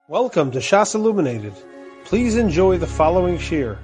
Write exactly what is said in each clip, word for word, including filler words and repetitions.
Welcome to Shas Illuminated. Please enjoy the following shir.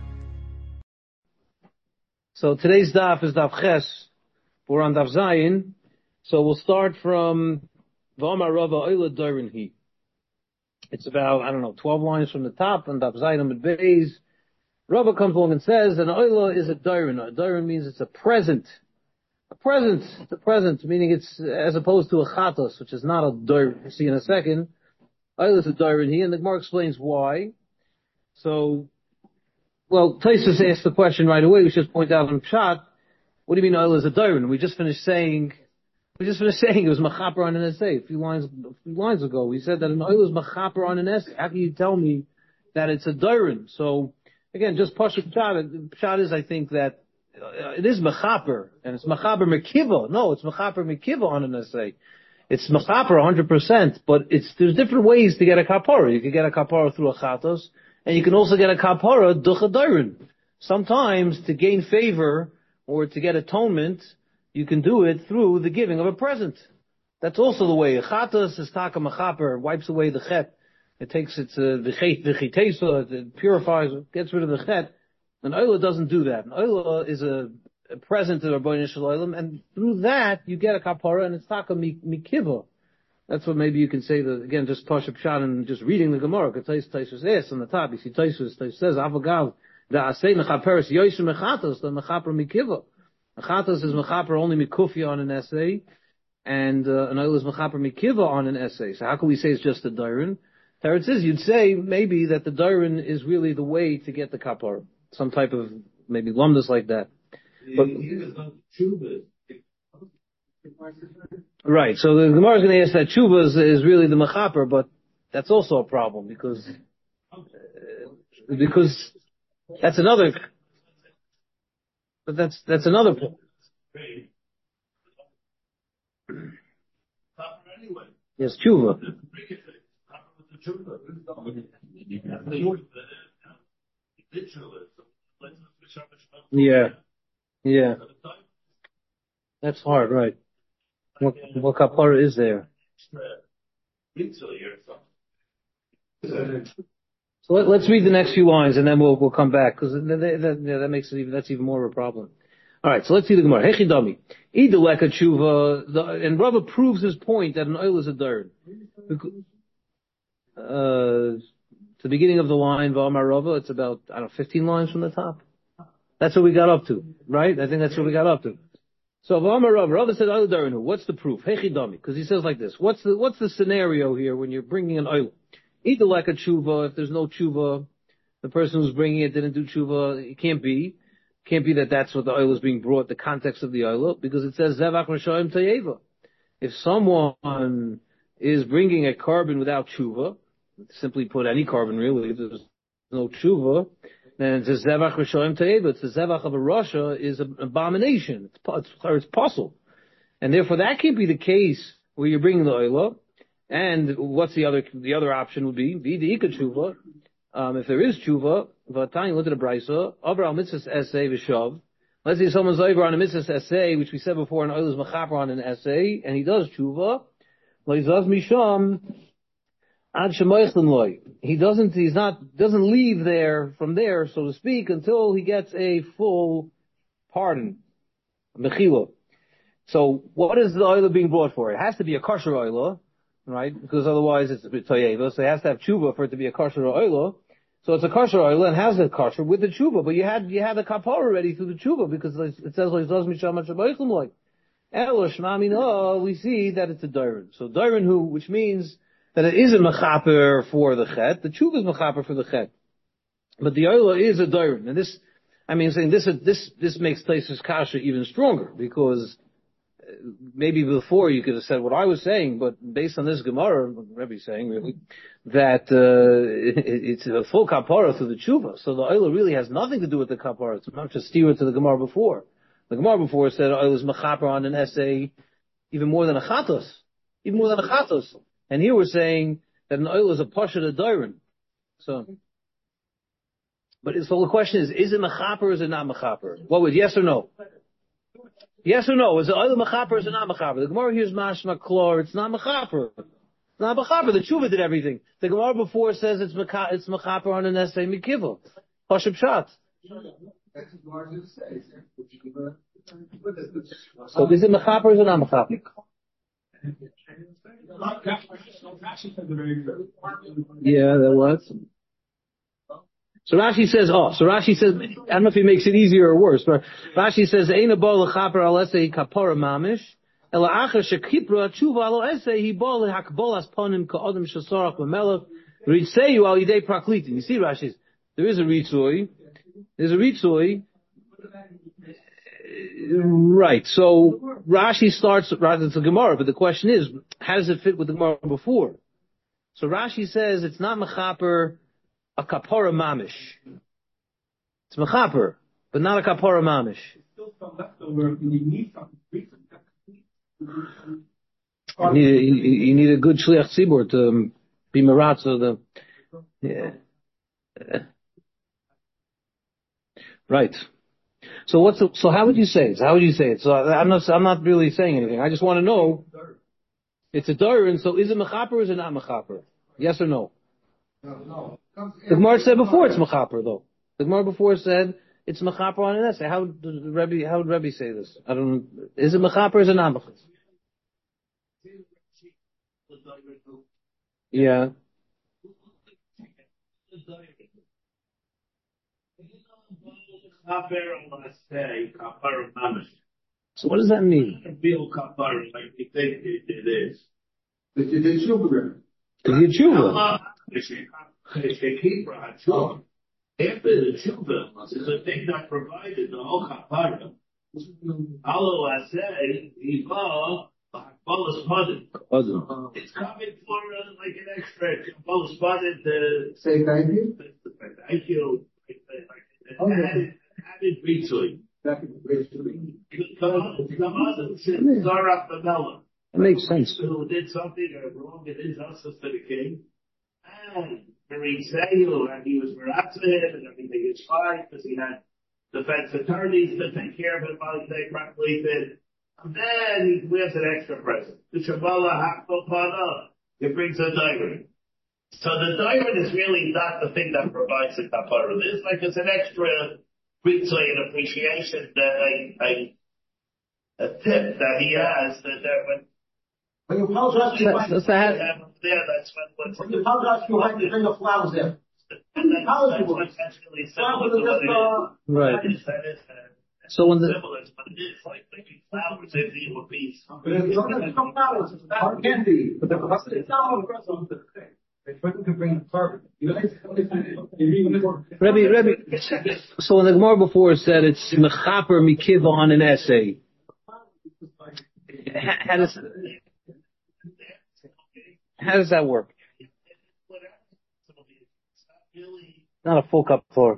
So today's daf is daf ches. We're on daf zayin. So we'll start from V'amar Rava Oila Doirin Hi. It's about, I don't know, twelve lines from the top on daf zayin and beis. Rava comes along and says, an Oila is a Doirin. A Doirin means it's a present. A present. A present, meaning it's as opposed to a chatos, which is not a Doirin. We'll see in a second. Oila is a Doirin Hi, and the Gemara explains why. So, well, Taisus asked the question right away. We should just point out in Pshat, what do you mean Oila is a Doirin? We just finished saying, we just finished saying it was Machaper on an essay a few lines, a few lines ago. We said that an Oila is Machaper on an essay. How can you tell me that it's a Doirin? So, again, just Pasha Pshat. Pshat is, I think, that uh, it is Machaper, and it's Machaper Mekiva. No, it's Machaper Mekiva on an essay. It's Machaper one hundred percent, but it's, there's different ways to get a kapara. You can get a kapara through a chatos, and you can also get a kapara ducha doirin. Sometimes, to gain favor, or to get atonement, you can do it through the giving of a present. That's also the way. A chatos is taka machaper, wipes away the chet. It takes its, uh, v'chitesa, it purifies, gets rid of the chet. An oila doesn't do that. An oila is a, a present to Rabbeinu Shalom, and through that, you get a kapara, and it's taka mikiva. That's what maybe you can say that, again, just Pasha Pshat and just reading the Gemara. Taisus Taisus asks on the top, you see Taisus, Taisus says, Avagav, da asay mechaperes yoysh mechatos, the mechaper mikiva. Mechatos is mechaper only mikufia on an essay, and uh, an oil is mechaper mikiva on an essay. So how can we say it's just a dairin? Teretz says, you'd say maybe that the dairin is really the way to get the kapar. Some type of, maybe lumdus like that. But, right, so the Gemara is going to ask that tshuva is, is really the mechaper, but that's also a problem because uh, because that's another. But that's that's another point. Yes, tshuva. Yeah, yeah. That's hard, right? What, what kapara is there? So let, let's read the next few lines and then we'll we'll come back because that, that, yeah, that makes it even that's even more of a problem. All right, so let's see the Gemara. Hechidami, iduleka tshuva, and Rava proves his point that an oil is a dirt. Uh, to the beginning of the line, V'amar Rava, it's about I don't know, fifteen lines from the top. That's what we got up to, right? I think that's what we got up to. So V'amar Rava, Rava said, what's the proof? Hechidami, because he says like this. What's the what's the scenario here when you're bringing an oil? Either like a tshuva, if there's no tshuva, the person who's bringing it didn't do tshuva, it can't be. It can't be that that's what the oil is being brought, the context of the oil, because it says zevach r'shoim tayeva. If someone is bringing a carbon without tshuva, simply put any carbon really, if there's no tshuva, then it's a zevach r'shoim tayeva. It's the zevach of a rasha is an abomination. It's, it's, it's puzzle. And therefore that can't be the case where you're bringing the oil. And what's the other, the other option would be, v'di'ika tshuva, um, if there is tshuva, v'atani look at a brisa, over al mitzvahs essay v'shav. Let's say someone's over on a mitzvahs essay, which we said before, an oil is machaper on an essay, and he does tshuva, lo'izaz misham, ad shemoichlin loy. He doesn't, he's not, doesn't leave there, from there, so to speak, until he gets a full pardon, mechila. So, what is the oil being brought for? It has to be a kosher oil, right? Because otherwise it's a bit toyeva, so it has to have tshuva for it to be a kosher oil. So it's a kosher oil and has a kosher with the tshuva, but you had, you had a kapara already through the tshuva because it says, like, oh, we see that it's a dairin. So dairin who, which means that it is a mechaper for the chet, the tshuva is mechaper for the chet. But the oil is a dairin. And this, I mean, saying this, this, this makes Taisus kasha even stronger because maybe before you could have said what I was saying, but based on this Gemara, what Rebbe's saying really, that uh, it, it's a full kapara through the tshuva. So the oil really has nothing to do with the kapara. It's not just steer it to the Gemara before. The Gemara before said oil is mechaper on an essay even more than a chatos, even more than a chatos. And here we're saying that an oil is a pasha to dairin. So, but so the question is, is it mechaper or is it not mechaper? What would, yes or no? Yes or no? Is it oil mechaper or is it not mechaper? The Gemara here is mashma klor. It's not mechaper. not mechaper. The tshuva did everything. The Gemara before says it's mecha, it's mechaper on an essay mikiva. Pashub shat. So is it mechaper or is it not mechaper? Yeah, that was. So Rashi says, oh, so Rashi says, I don't know if he makes it easier or worse, but Rashi says, Eina bo lechaper al esei kapara mamish, ela acher shekipra tshuva al esei hi bo lehakbolas ponim ka'odem shasarach b'melech, ritzeyu al yidei praklitim. You see Rashi, there is a ritzui, there's a ritzui, right, so Rashi starts, rather it's a Gemara, but the question is, how does it fit with the Gemara before? So Rashi says, it's not mechaper, a kapara mamish. It's mechaper, but not a kapara mamish. You need a, you, you need a good shliach tzibur to um, be meratz of the. Yeah. Right. So what's the, so how would you say it? So how would you say it? So I'm not I'm not really saying anything. I just want to know. It's a darin. So is it mechaper or is it not mechaper? Yes or no? No, no. The Gemara said before it's mechaper though. The Gemara before said it's mechaper on an essay. How would Rebbe, how would Rebbe say this? I don't know. Is it mechaper or is it not mechaper? Yeah. So what does that mean? Like you think it is. But you did tshuva. Did you tshuva? After the tshuva is a thing that provided the whole kapara. Although I said he bought bonus money. It's coming for uh, like an extra bonus money to say thank you. Thank you. Added added retweet. Come on, Zarach the Melech. That makes sense. Who did something wrong in his house to the king, and Meriseyu, and he was Meratzim, and everything is fine because he had defense attorneys to take care of him while they properly did. And then he wears an extra present. The Shabbalah Hakbo Pana, it brings a diamond. So the diamond is really not the thing that provides the kapara. It's like it's an extra ritzui and appreciation that a, a, a tip that he has that that when When you apologize, you That's, that's have that. there, that's when when you apologize, you have to bring the flowers there. and that's, that's what's actually similar to what it is. Right. That is, that is, uh, So when the similar to what it is, like making flowers into you a piece. But it's not flowers, it's not candy. But the it's not on the present. They try to bring the carbon. You guys, Rebbe, Rebbe, so when the Gemara before said it's mechaper mikiva on an essay, how does how does that work? Not a full cup for.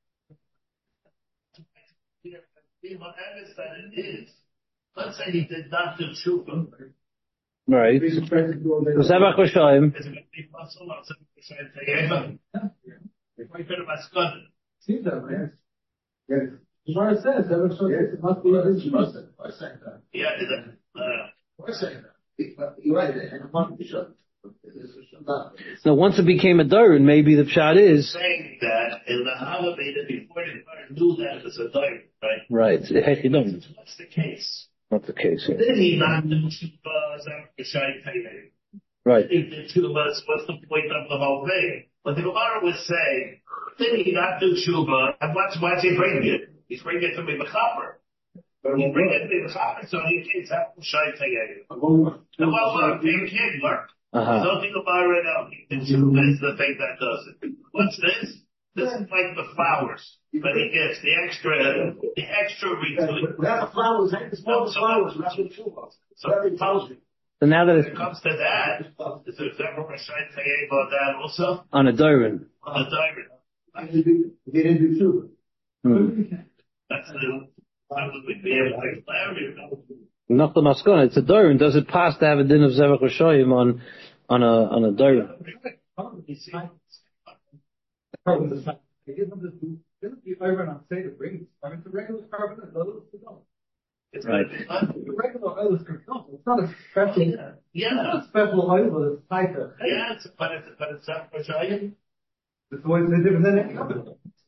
Let's say he did not do tshuva. Right. Zevach Rishayim. It's going to be possible. I'm saying, if I could have asked God. See that, yes. Yes. The Gemara says that it must be a trust. Why saying that? Yeah, is it? Uh, Why saying that? You're right. And it must be shut. So once it became a dirin, maybe the pshat is saying that in the Halabadah before they knew that it was a diamond, right? right. Hechidon. What's the case? Not the case. Yeah. Did he not do tshuva? Zevach Rishayim. Right. He did tshuva. What's the point of the whole thing? But the Gemara was saying, did he not do tshuva? And what's why's he bring it? He's bringing it to me mechaper. He bring it to me mechaper, so he can't have Rishayim. And well, look, it can't work. Uh-huh. Nothing about it now. The tshuva is the thing that does it. What's this? This is like the flowers, but he gives the extra, the extra retweet. That flowers, it's more the flowers, that's what tshuva. So it tells you. So now that When it it's comes to that, is there ever a shine say about that also? on a dirin. On the diamond. He didn't do tshuva. Hmm. That's the, that would be able to clarity. Not the maskana. It's a dirin. Does it pass to have a din of Zevach Rishayim on on a on a dirin? They give them this, didn't the Iron on say to bring, I mean, it's a regular carbon, and the little to go. It's Right. gonna be The regular oil is controlled. It's not a special, yeah. it's not a special oil, it's tighter. Yeah, it's, but it's, but it's not for Shayim. It's always different than any other.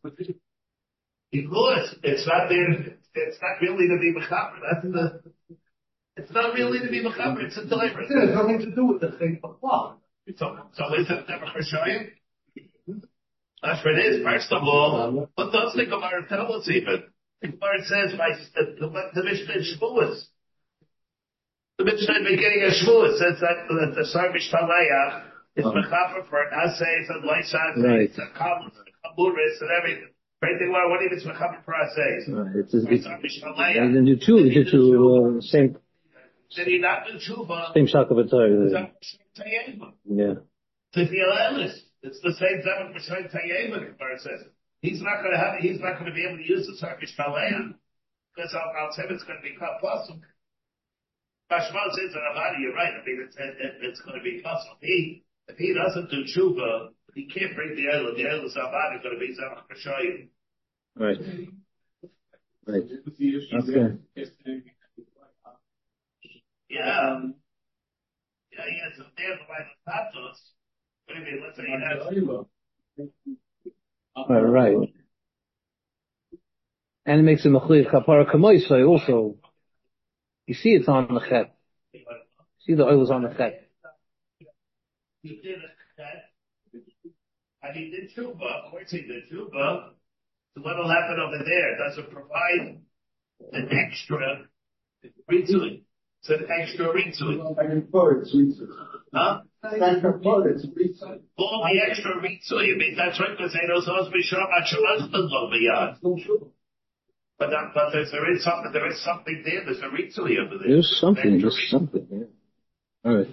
Because it's not there, it's not really to be mechaber. That's the, it's not really to be mechaber, it's a deliverance. It has nothing to do with the thing of law. So, so is it never for Shayim? That's what it is. First of all, what does the Gemara tell us even? The Gemara says by the, the, the Mishnah in Shavuos. The Mishnah in the beginning of Shavuos says that, that the Sarvish Talayach is mechaber for assays and licenses Right. and kaburis and everything. Everything what what is mechaber for assays? Right. It's, it's, it's, Sarvish he Talayach. didn't do two, he did two, uh, same, Did he not do tshuva? same shock of a Is tire. that Tayeva? Yeah. To be honest, it's the same seven percent Tayeva, the Gemara says. He's not going to have, he's not going to be able to use the Sarvish Talayach because Al Al it's going to be cut possible. Bashmal says, Ravadi, you're right. I mean, it's, it, it's going to be possible. He, if he doesn't do tshuva, he can't bring the oil. The oil is Avadi going to be Zamach B'Shayim. Right. Right. Okay. Yeah. Yeah, yeah, so there's like the Tatos. What do you mean? Let's say he has. All right. And it makes a machliv kapara kamoisai also. You see it's on the chet. See the oil is on the chet. He did it, and he did tshuva. Of course he did tshuva. So what'll happen over there? Does it provide an extra ritzuin? It's an extra ritzuin. Huh? All the extra ritzuin, I mean, that's right, because they don't supposed to be sure about your husband over yard. But that, but there's, there is something, there is something there. There's a ritzuin over there. There's something, there's something, yeah. All right.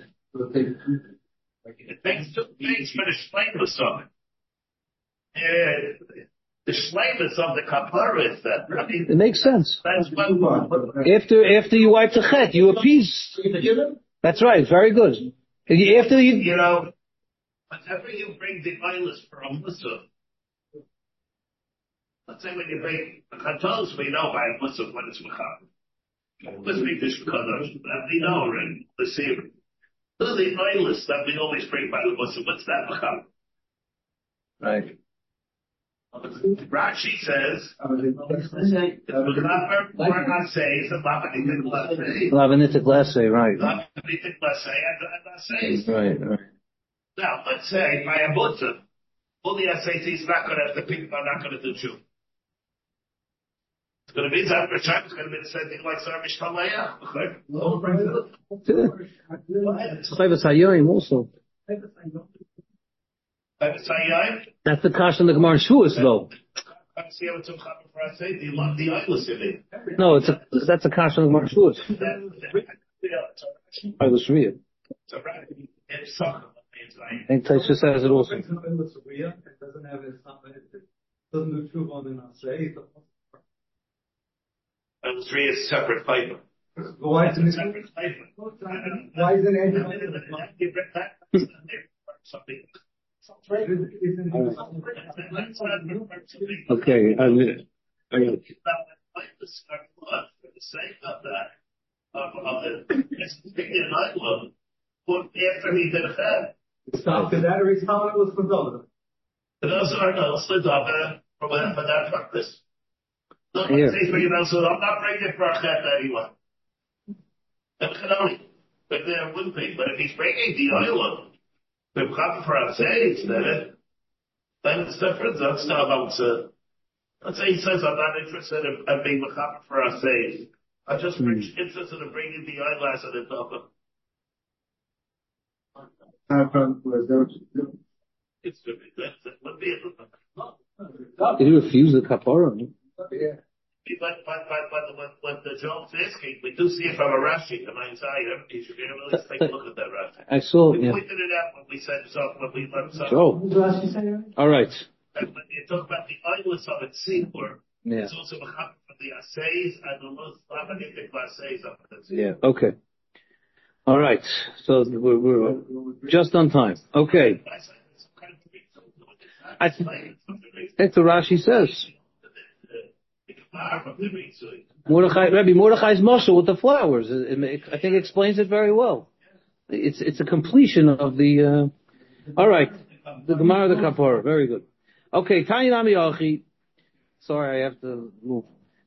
It takes two things for the shleimus of it. Uh, the shleimus of the kapara is that. I mean, It makes sense. that's what. After, after you wipe the chet, you appease. That's right, very good. After you, You know, whenever you bring the oilers for a mussaf, let's say when you bring the katols, we know by a mussaf when it's mechaber. Let's make this kadosh. That we know already. Let's see. The oilers that we always bring by the mussaf, what's that mechaber? right. Rashi says, it's mechaber for assays and lavanitic lassays. Lavanitic lasse, right. Lavanitic lassay and assays. Right, right. Now, let's say by a mussaf, all the S A Ts not going to have the people are not going to do tshuva. It's going to be that Rishon. It's going to be the same thing like Sarvish Talayach. Chayvas Hayoim also. That's the kash in the Gemara Shuas, though. See how it's a chaver for us. The the eyeless in it. No, it's a, that's a kash in the Gemara Shuas. I was read. It's a rabbit. It's sucker. I think Taisha says it also. It doesn't have its, it doesn't do true on the say. And three is separate fiber. Why isn't it? Separate fiber. Why isn't it? Something. Okay, I mean, I For the sake of that, of, of the, it's speaking in Iowa, but after he did a fed. Stop to that, or he's telling it was for those. Those are no slid off for that, for that purpose. No, Yeah. you know, so I'm not bringing it for a chet anyone. That can only, but there wouldn't be. But if he's bringing the oil, the come for a sage, then then it's different. That's not about to. Let's say he says, I'm not interested in, in being mechaber for a sage. I'm just mm. interested in bringing the eyelash and the top. It's that would be it. Did he refuse the kapara? Yeah. But, but, but, but what, what the Job's asking, we do see it from a Rashi, the Mein Zayim. You should really take a look at that Rashi. I saw, we yeah. pointed it out when we said so, when we let so. Joe. All right. And when you talk about the eyeless of its sequel, yeah. It's also mechaber for the assays and the most lavanitic assays of it. Yeah, okay. All right. So we're, we're just on time. Okay. I think the Rashi says. Mordechai, Rabbi Mordechai's mashal with the flowers. It, it, I think it explains it very well. It's it's a completion of the. Uh, all right, the Gemara, the Kapara, very good. Okay, Tanya Nami Achi. Sorry, I have to move.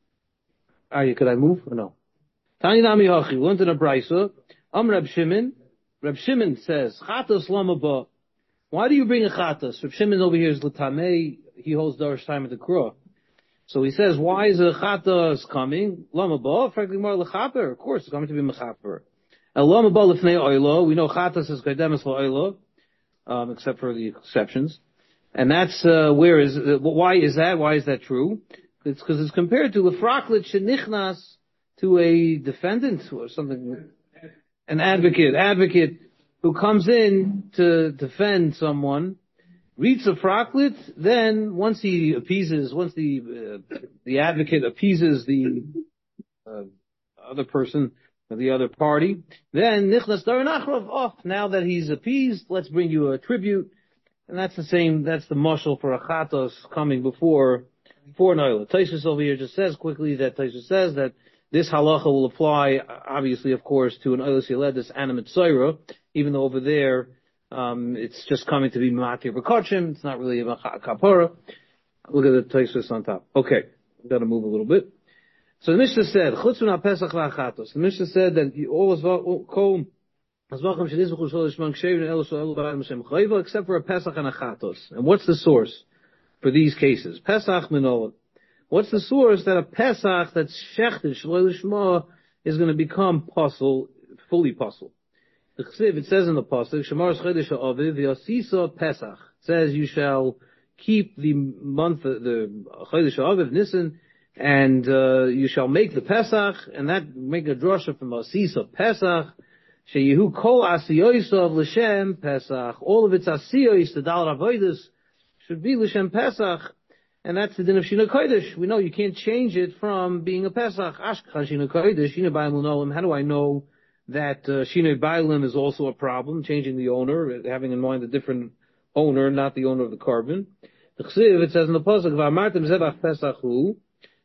Are you? Could I move or no? Tanya Nami Achi. We went to the Brisa. Am Reb Shimon. Reb Shimon says Chatas Lamaba. Why do you bring a Chatas? Reb Shimon over here is Latamei. He holds Darish time at the Krah. So he says, why is a Chatas coming? Lamaba, frankly more Lechaper. Of course, it's coming to be Mechaper. And Lamaba Lefnei Oilo. We know Chatas is Kaidemis Oilo, um, except for the exceptions. And that's, uh, where is, uh, why is that? Why is that true? It's because it's compared to Lefraklit Shenichnas, to a defendant or something, an advocate, advocate who comes in to defend someone, reads a fraklit, then once he appeases, once the, uh, the advocate appeases the, uh, other person, or the other party, then nichnas daran achrov, oh, now that he's appeased, let's bring you a tribute. And that's the same, that's the mashal for a chatos coming before, before Noila. Taisus over here just says quickly that Taisus says that this halacha will apply, obviously, of course, to an Oilas Yeledis and a Mitzayra, even though over there, um, it's just coming to be Matir B'Kachim, it's not really a Kapara. Look at the Taisus on top. Okay, we've got to move a little bit. So the Mishnah said, Chutzun HaPesach V'Achatos. The Mishnah said that all Kol Azvachim Shenizbuchu Shol Yishman Kshavin Elo Shol B'Adam Hashem Chayva, except for a Pesach and a Chatos. And what's the source for these cases? Pesach Minolah. What's the source that a Pesach that's shechted Shloi Lishma is going to become pasul, fully pasul? The Chsiv, it says in the pasuk, Shemar Chodesh Ha'aviv Yasisa Pesach. It says you shall keep the month, the Chodesh Ha'aviv Nisan, and uh, you shall make the Pesach, and that make a drasha from Asisa Pesach. Sheyehu Kol Asiyosav L'Shem Pesach. All of its Asiyos, the Dal Avodas, should be L'Shem Pesach. And that's the din of Shina Kodesh. We know you can't change it from being a Pesach. Ashkach Shina Kodesh, Shina Bailim Nolim. How do I know that uh, Shina Bailim is also a problem? Changing the owner, having in mind a different owner, not the owner of the carbon. The Chsiv, it says in the pasuk, V'amartem Zevach Pesach Hu,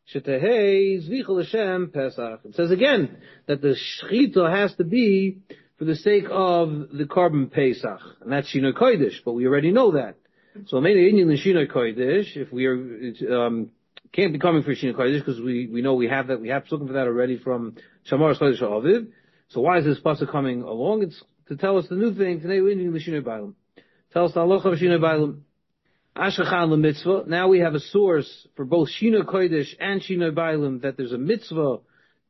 Shetehei Zvicha L'Shem Pesach. It says again that the Shechita has to be for the sake of the carbon Pesach, and that's Shina Kodesh. But we already know that. So maybe Indian and Shina Kodesh, if we are, um, can't be coming for Shina Kodesh because we, we know we have that, we have spoken for that already from Shamar Chodesh Ha'aviv. So why is this pasuk coming along? It's to tell us the new thing. Today we're Indian and Shina Bailam. Tell us the halacha of Shina Bailam. Ashkachan l'mitzvah. Now we have a source for both Shina Kodesh and Shina Bailam that there's a mitzvah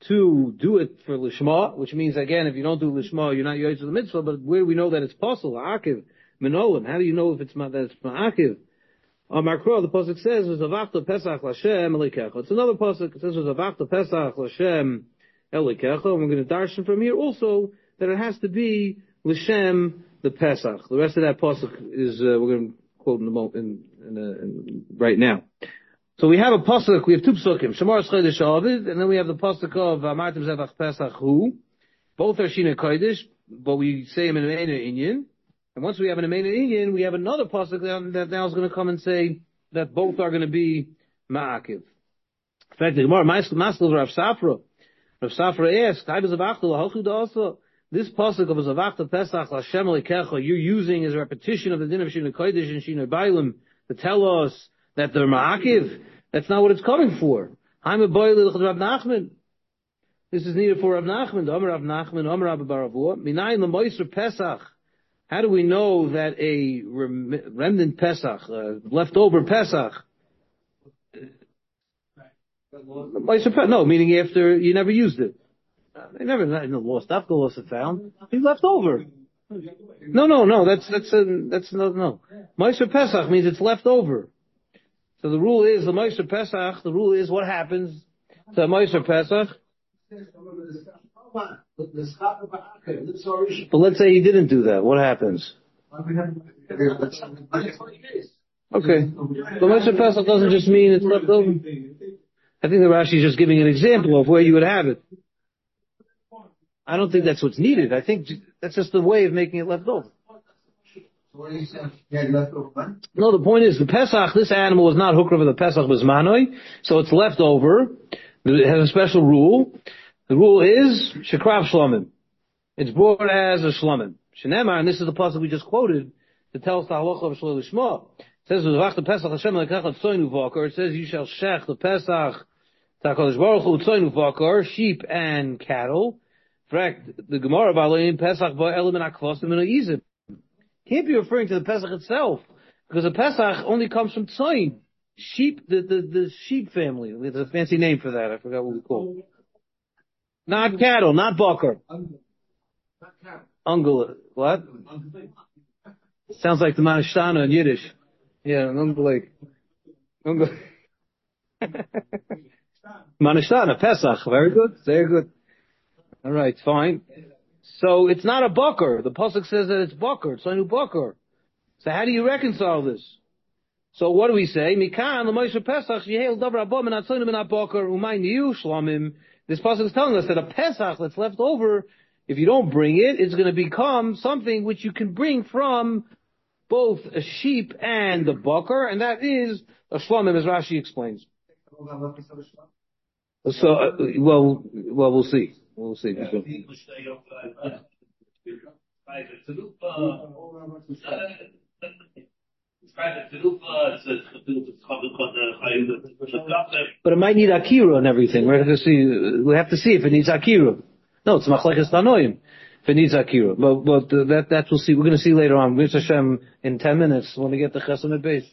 to do it for Lishma, which means again, if you don't do Lishma, you're not yoyz of the mitzvah, but where we know that it's possible, Akiv. Minolim. How do you know if it's that it's ma'akiv? On Makro, the pasuk says, "V'zavachta Pesach Lashem Elikecha." It's another pasuk. It says, "V'zavachta Pesach Lashem Elikecha." And we're going to darshan from here also that it has to be Lashem the Pesach. The rest of that pasuk is uh, we're going to quote in the mo- in, in, uh, in right now. So we have a pasuk. We have two pasukim. Shemar Chodesh Ha'aviv, and then we have the pasuk of Amartem Zevach Pesach Hu. Both are Shina Kodesh, but we say them in an Inyan. And once we have an Amena Inyan, we have another pasuk that now is going to come and say that both are going to be ma'akiv. In fact, the Gemara, Maskel Rav Safra, Rav Safra asked, this pasuk of Zavachta Pesach Lashem Elikecha you're using as a repetition of the din of Shina Kodesh and Shina Bailim to tell us that they're ma'akiv. That's not what it's coming for. I'm a boy Rav Nachman. This is needed for Rav Nachman. Amar Rav Nachman, Amar Rabbi Baravua. Minayin l'moiser Pesach. How do we know that a remnant Pesach, uh, leftover Pesach, no, meaning after you never used it. They never, in the lost, after lost it found. He's left over. No, no, no, that's, that's, a, that's, no, no. Meiser Pesach means it's left over. So the rule is, the Meiser Pesach, the rule is what happens to Meiser Pesach. But let's say he didn't do that. What happens? Okay. The Meiser Pesach doesn't just mean it's left over. I think the Rashi is just giving an example of where you would have it. I don't think that's what's needed. I think that's just the way of making it left over. No, the point is the Pesach, this animal was not hooked over the Pesach was manoi, so it's left over. It has a special rule. The rule is shekrav shlomim. It's brought as a shlomim. Shenemar, and this is the pasuk we just quoted to tell us the halacha of shloi lishma. It says, "V'vach the Pesach Hashem lekachat tzoinu v'akar." It says, "You shall shech the Pesach Takadosh Baruch Hu tzoinu v'akar, sheep and cattle." In fact, the Gemara Balaim Pesach ba'elim and akvasim and oizim can't be referring to the Pesach itself, because the Pesach only comes from tzoin, sheep, the, the, the sheep family. There's a fancy name for that. I forgot what we call it. Not cattle, not bakar. Ungul. What? Sounds like the Manashtana in Yiddish. Yeah, an ungul. Ungul. Manashtana, Pesach. Very good. Very good. All right, fine. So it's not a bakar. The pasuk says that it's bakar. It's only bakar. So how do you reconcile this? So what do we say? Mikan l'moishe Pesach yehel davar abom and atzonim and bakar umay niyu shlamim. This pasuk is telling us that a Pesach that's left over, if you don't bring it, it's going to become something which you can bring from both a sheep and a bakar, and that is a shlamim, as Rashi explains. So, uh, well, well, we'll see. We'll see. But it might need akira and everything. We're going to see. We have to see if it needs akira. No, it's machlekes tanoim. If it needs akira, but but uh, that that we'll see. We're going to see later on. Mitzvah Hashem in ten minutes when we get the chesed and base.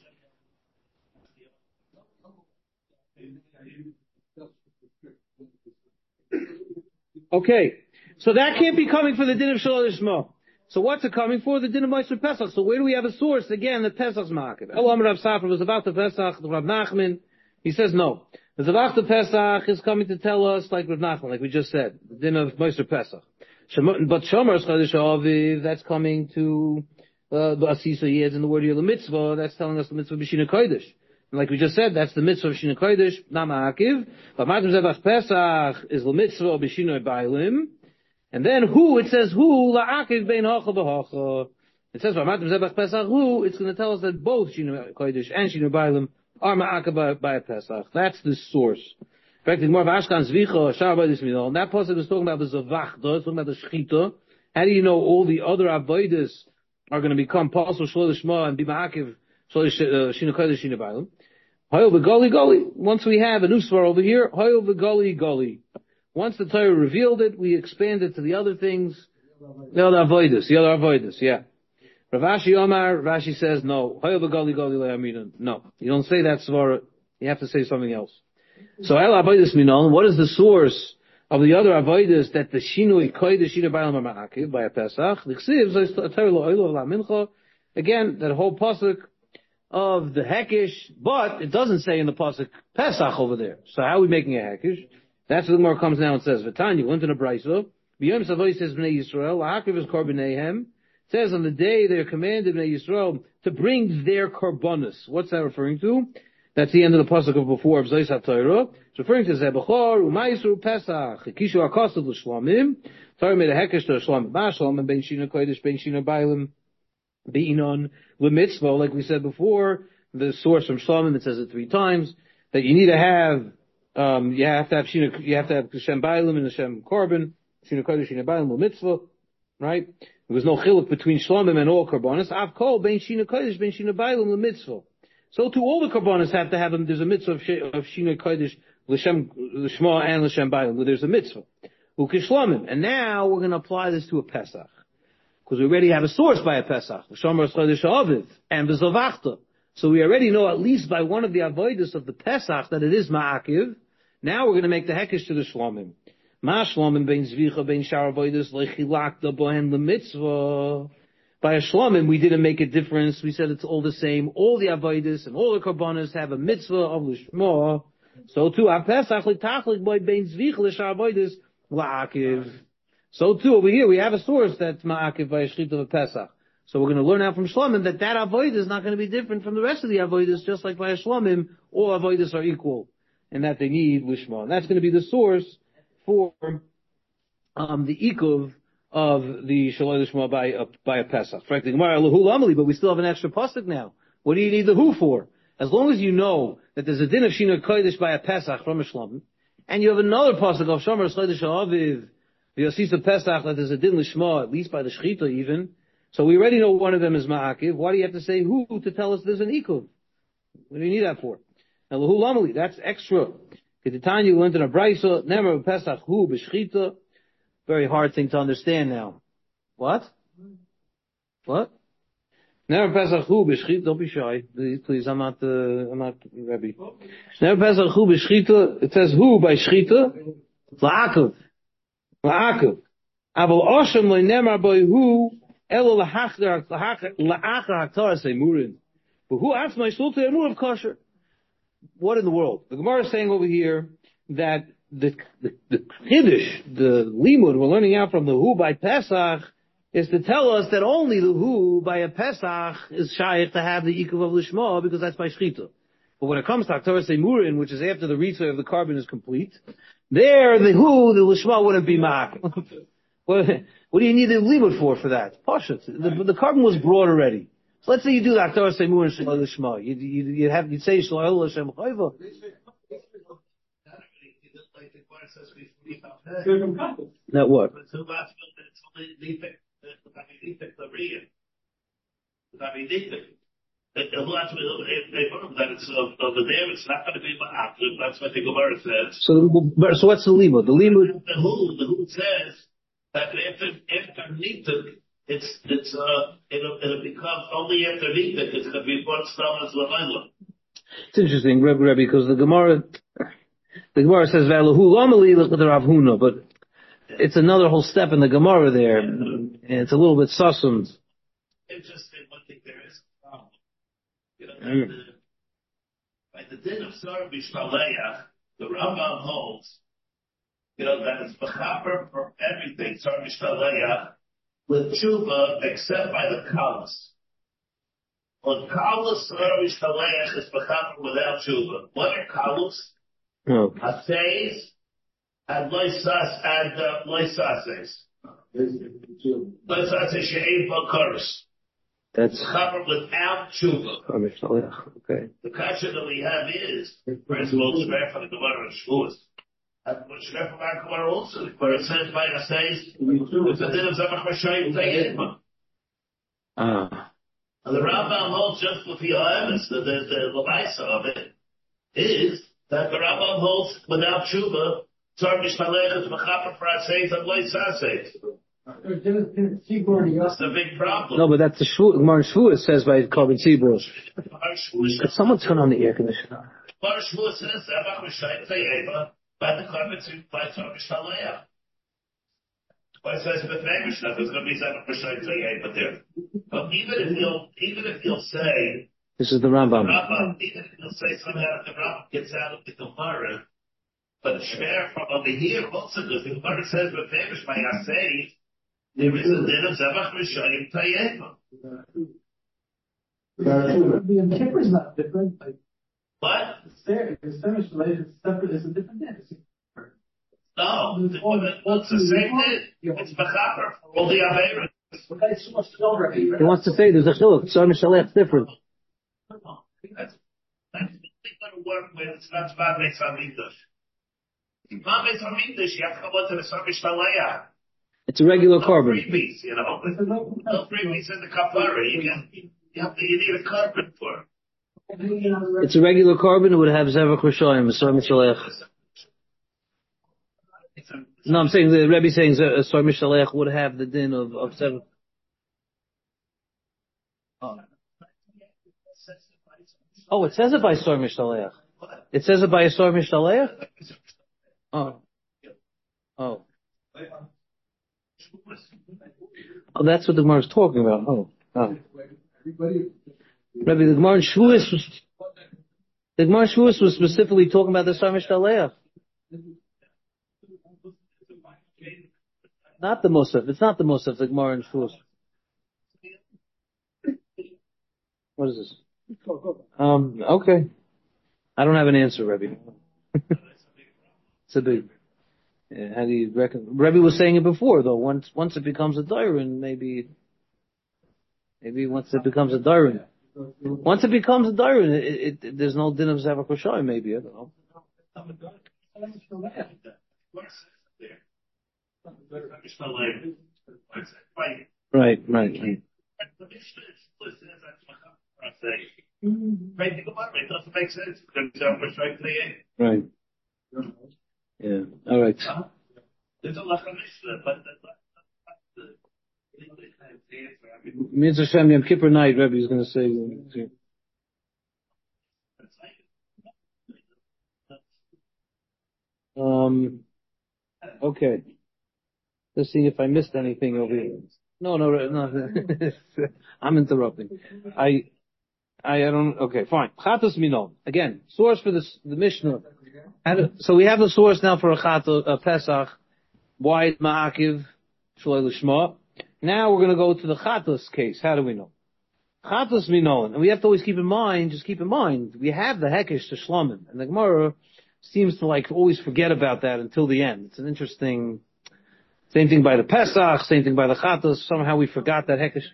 Okay, so that can't be coming for the din of Shalom Lishma. So what's it coming for? The din of Moshe Pesach. So where do we have a source? Again, the Pesach's market. Elam Rav Safra was about the Pesach, the Rav Nachman. He says no. The Zavach the Pesach is coming to tell us, like Rav Nachman, like we just said, the din of Moshe Pesach. But Shomer Chodesh Aviv, that's coming to uh, the Asisa Yedz in the word of the mitzvah. That's telling us the mitzvah B'Shina Kodesh. And like we just said, that's the mitzvah of Shina Kodesh, Nama Akiv. But Matam Zevach Pesach is the mitzvah of B'Shina Bailim. And then who, it says who, La'akiv Bein Hacha B'Hacha. It says, Matam Zevach Pesach who, it's going to tell us that both Shina Kodesh and Shina Bailim are Ma'akiv by, by a Pesach. That's the source. In fact, it's more of Ashkan Zvicha, Shar Avodas Minol. And that pasuk was talking about the Zavachta, it's talking about the Shechita. How do you know all the other Avodas are going to become Pasal Shlo Lishma and be Ma'akiv Shina Kodesh, Shina Bailim? Hoyel v'gali gali. Once we have a new svar over here, hoyel v'gali gali. Once the Torah revealed it, we expand it to the other things, the other avodas, the other avodas, yeah. Rav Ashi Omar, Rashi says no. Hoyel v'gali gali le'aminan. No, you don't say that svar. You have to say something else. So el avodas minon. What is the source of the other avodas that the shinui kodesh shina b'alam ma'akiv by a Pesach? Again, that whole pasuk of the hekish, but it doesn't say in the pasuk Pesach over there. So how are we making a hekish? That's what the Gemara comes now and says, V'tanya, went in a brayso. B'yom Savoy says Bnei Yisrael, La'akiv is korbanehem. It says on the day they are commanded Bnei Yisrael to bring their korbanos. What's that referring to? That's the end of the pasuk of before of Zayis HaTorah. It's referring to Zebachor, Umayisru Pesach, Kishu HaKosav L'Shlamim. Torah made a hekish to Shlamim Ba'Shlam, and Ben Shina Kodesh, Ben Shina Bailim. Be'inon l'mitzvah, like we said before, the source from Shlamim, it says it three times, that you need to have, um, you have to have Shina, you have to have Shem Bailim and Shem Korban, Shina Kodesh, Shina Bailim l'mitzvah, right? There was no chiluk between Shlamim and all Korbanos. Av kol, ben Shina Kodesh, ben Shina Bailim l'mitzvah. So to all the Korbanos have to have them, there's a mitzvah of, of Shina Kodesh, l'Shem, l'Shma and l'Shem Bailim, where there's a mitzvah. Ukishlamim. And now we're going to apply this to a Pesach. Because we already have a source by a Pesach, Shomer Chodesh Aviv, and the Zavachta. So we already know at least by one of the avodas of the Pesach that it is Ma'akiv. Now we're going to make the Hekish to the Shlomim. Ma Shlomim bein Zvicha bein Shar avodas lechilakta bohen l'mitzvah. By a Shlomim we didn't make a difference. We said it's all the same. All the avodas and all the Korbanos have a mitzvah of Lishma. So too, a Pesach l'tachlik boy bein Zvicha l'Shar avodas la'akiv. So too, over here, we have a source that's ma'akiv by a shechita of a Pesach. So we're going to learn out from Shlomim that that avodah is not going to be different from the rest of the avodas, just like by a Shlomim, all avodas are equal, and that they need lishma. And that's going to be the source for, um, the ikuv of the shalom lishma by a, by a Pesach. Frankly, but we still have an extra pasuk now. What do you need the who for? As long as you know that there's a din of Shina Kodesh by a Pesach from a Shlomim, And you have another pasuk of Shomer Chodesh Aviv, V'yosisa Pesach, that there's a din lishma, at least by the Shechita even. So we already know one of them is Ma'akiv. Why do you have to say who to tell us there's an Ikuv? What do you need that for? Now, Lahu Lamali, that's extra. Ketitanya, you went in a Brisa, Nemer Pesach Hu B'Shechita. Very hard thing to understand now. What? What? Never Pesach Hu B'Shchita. Don't be shy, please. please I'm not. Uh, I'm not Rebbe. Never Pesach Hu B'Shchita. It says Hu by Shchita. La'akev. La'akev. Aval Oshem le'nemar by Hu elo la'achar la'achar haktar semurin. But Hu atzmai shulta emur kosher. What in the world? The Gemara is saying over here that the the the Kiddush, the limud we're learning out from the Hu by Pesach, is to tell us that only the Hu by a Pesach is shaykh to have the Ikuv of Lishma, because that's by Shechita. But when it comes to Haktar Seimurin, which is after the Ritza of the carbon is complete, there the Hu, the Lishma wouldn't be Ma'ak. what, what do you need the limud for for that? Pashut. The, the carbon was brought already. So let's say you do the Haktar Seimurin Shalal Lishma. You, you, you have, you'd say Shalal Hashem Chayva. That what? That it's of the there, it's not going to be ma'akim. That's what the Gemara says. So, so what's the limud? The limud. The Hu, the Hu says that after after nituk, it's it's uh it'll it'll become only after nituk it's going to be brought stam as l'mayla. It's interesting, Rebbe, Rebbe, because the Gemara, the Gemara says v'alahu lamali l'chad Rav Huna, but it's another whole step in the Gemara there, yeah. And it's a little bit sussum. Interesting, one thing there is. You know, mm. the, by the din of Sar Bishmaleach, the Rambam holds, you know, that it's mechaper for everything, Sar Bishmaleach, with tshuva, except by the kalas. On kalas, Sar Bishmaleach is mechaper without tshuva. What are kalas? Oh. Aseis and loisas and uh, loisases. Loisases she'ein b'karos. That's covered without tshuva. Okay. The kasha that we have is, first of all, Shver from the Gemara and Shavuos. And Shver from our Gemara also, where it says, by it says, it's a din of Zavach Mashayim Tayetma. Ah. And the Rambam holds just with the Oemes, the, the, the Lamaisa of it, is that the Rambam holds without tshuva, Tzar Mishmalech is Mechaper for Aseis and Lois Aseis. That's the big problem. No, but that's the Shvu, Gemara Shvuah says by carbon Tzibur. Someone turn on the air conditioner. Gemara Shvuah says, Zavach Mashayim Tayetma, by the carbon by Tzar Mishmalech. But it says, but there's going to be Zavach Mashayim Tayetma there. But even if you'll, even if you'll say, this is the Rambam. Rambam, even if you'll say somehow the Rambam gets out of the Gemara, but Shver from over here also, because the Gemara says, but there's my Asay, there is a din of Zavach Mishayim Tayetma. The Kippur is not different. Like, what? It's there. It's finished. It's separate. It's a different din. No, it's, it's the same din. It's Mechaper for all the Averas. He wants to say there's a chiluk. Tzar Mishalech different. No, that's that's going to work with. It's not Zman Beis Hamikdash. Zman Beis Hamikdash, you have to come on to the Tzar Mishmalech. It's a regular no carbon. Freebies, you know. No freebies in the kapara. You can, you have to, you need a carbon for it. It's a regular carbon. It would have Zavach Mishayim, Tzar Mishalech. No, I'm saying the Rebbe saying Tzar Mishalech would have the din of of seven. Oh. oh, it says it by Tzar Mishalech. It says it by Tzar Mishalech. Oh, oh. Oh, that's what the Gemara is talking about. Oh, oh. Rebbe, the Gemara in Shavuos was, the Gemara in Shavuos was specifically talking about the Tzar Mishalech. Not the Musaf. It's not the Musaf, the Gemara in Shavuos. What is this? Um, okay. I don't have an answer, Rebbe. It's a big. Yeah, how do you reckon? Rebbe was saying it before, though. Once, once it becomes a Dairin, maybe, maybe once it becomes a Dairin. Once it becomes a Dairin, it, it, it, there's no din of Zavach Mishayim, maybe. I don't know. Right, right, right. It doesn't make sense. Right. Yeah. All right. There's a lot of Mishnah, but Mitzvah Shem Yom Kippur night, Rebbe is going to say. Um. Okay. Let's see if I missed anything over here. No, no, no. I'm interrupting. I, I, I don't. Okay, fine. Chatos Minon. Again, source for this, the Mishnah. So we have the source now for a Chatos, a Pesach. Why Ma'akiv Shaloi Lishma? Now we're going to go to the Chatos case. How do we know? Chatos Minon. And we have to always keep in mind, just keep in mind, we have the Hekesh to Shlomim. And the Gemara seems to like always forget about that until the end. It's an interesting, same thing by the Pesach, same thing by the Chatos. Somehow we forgot that Hekesh.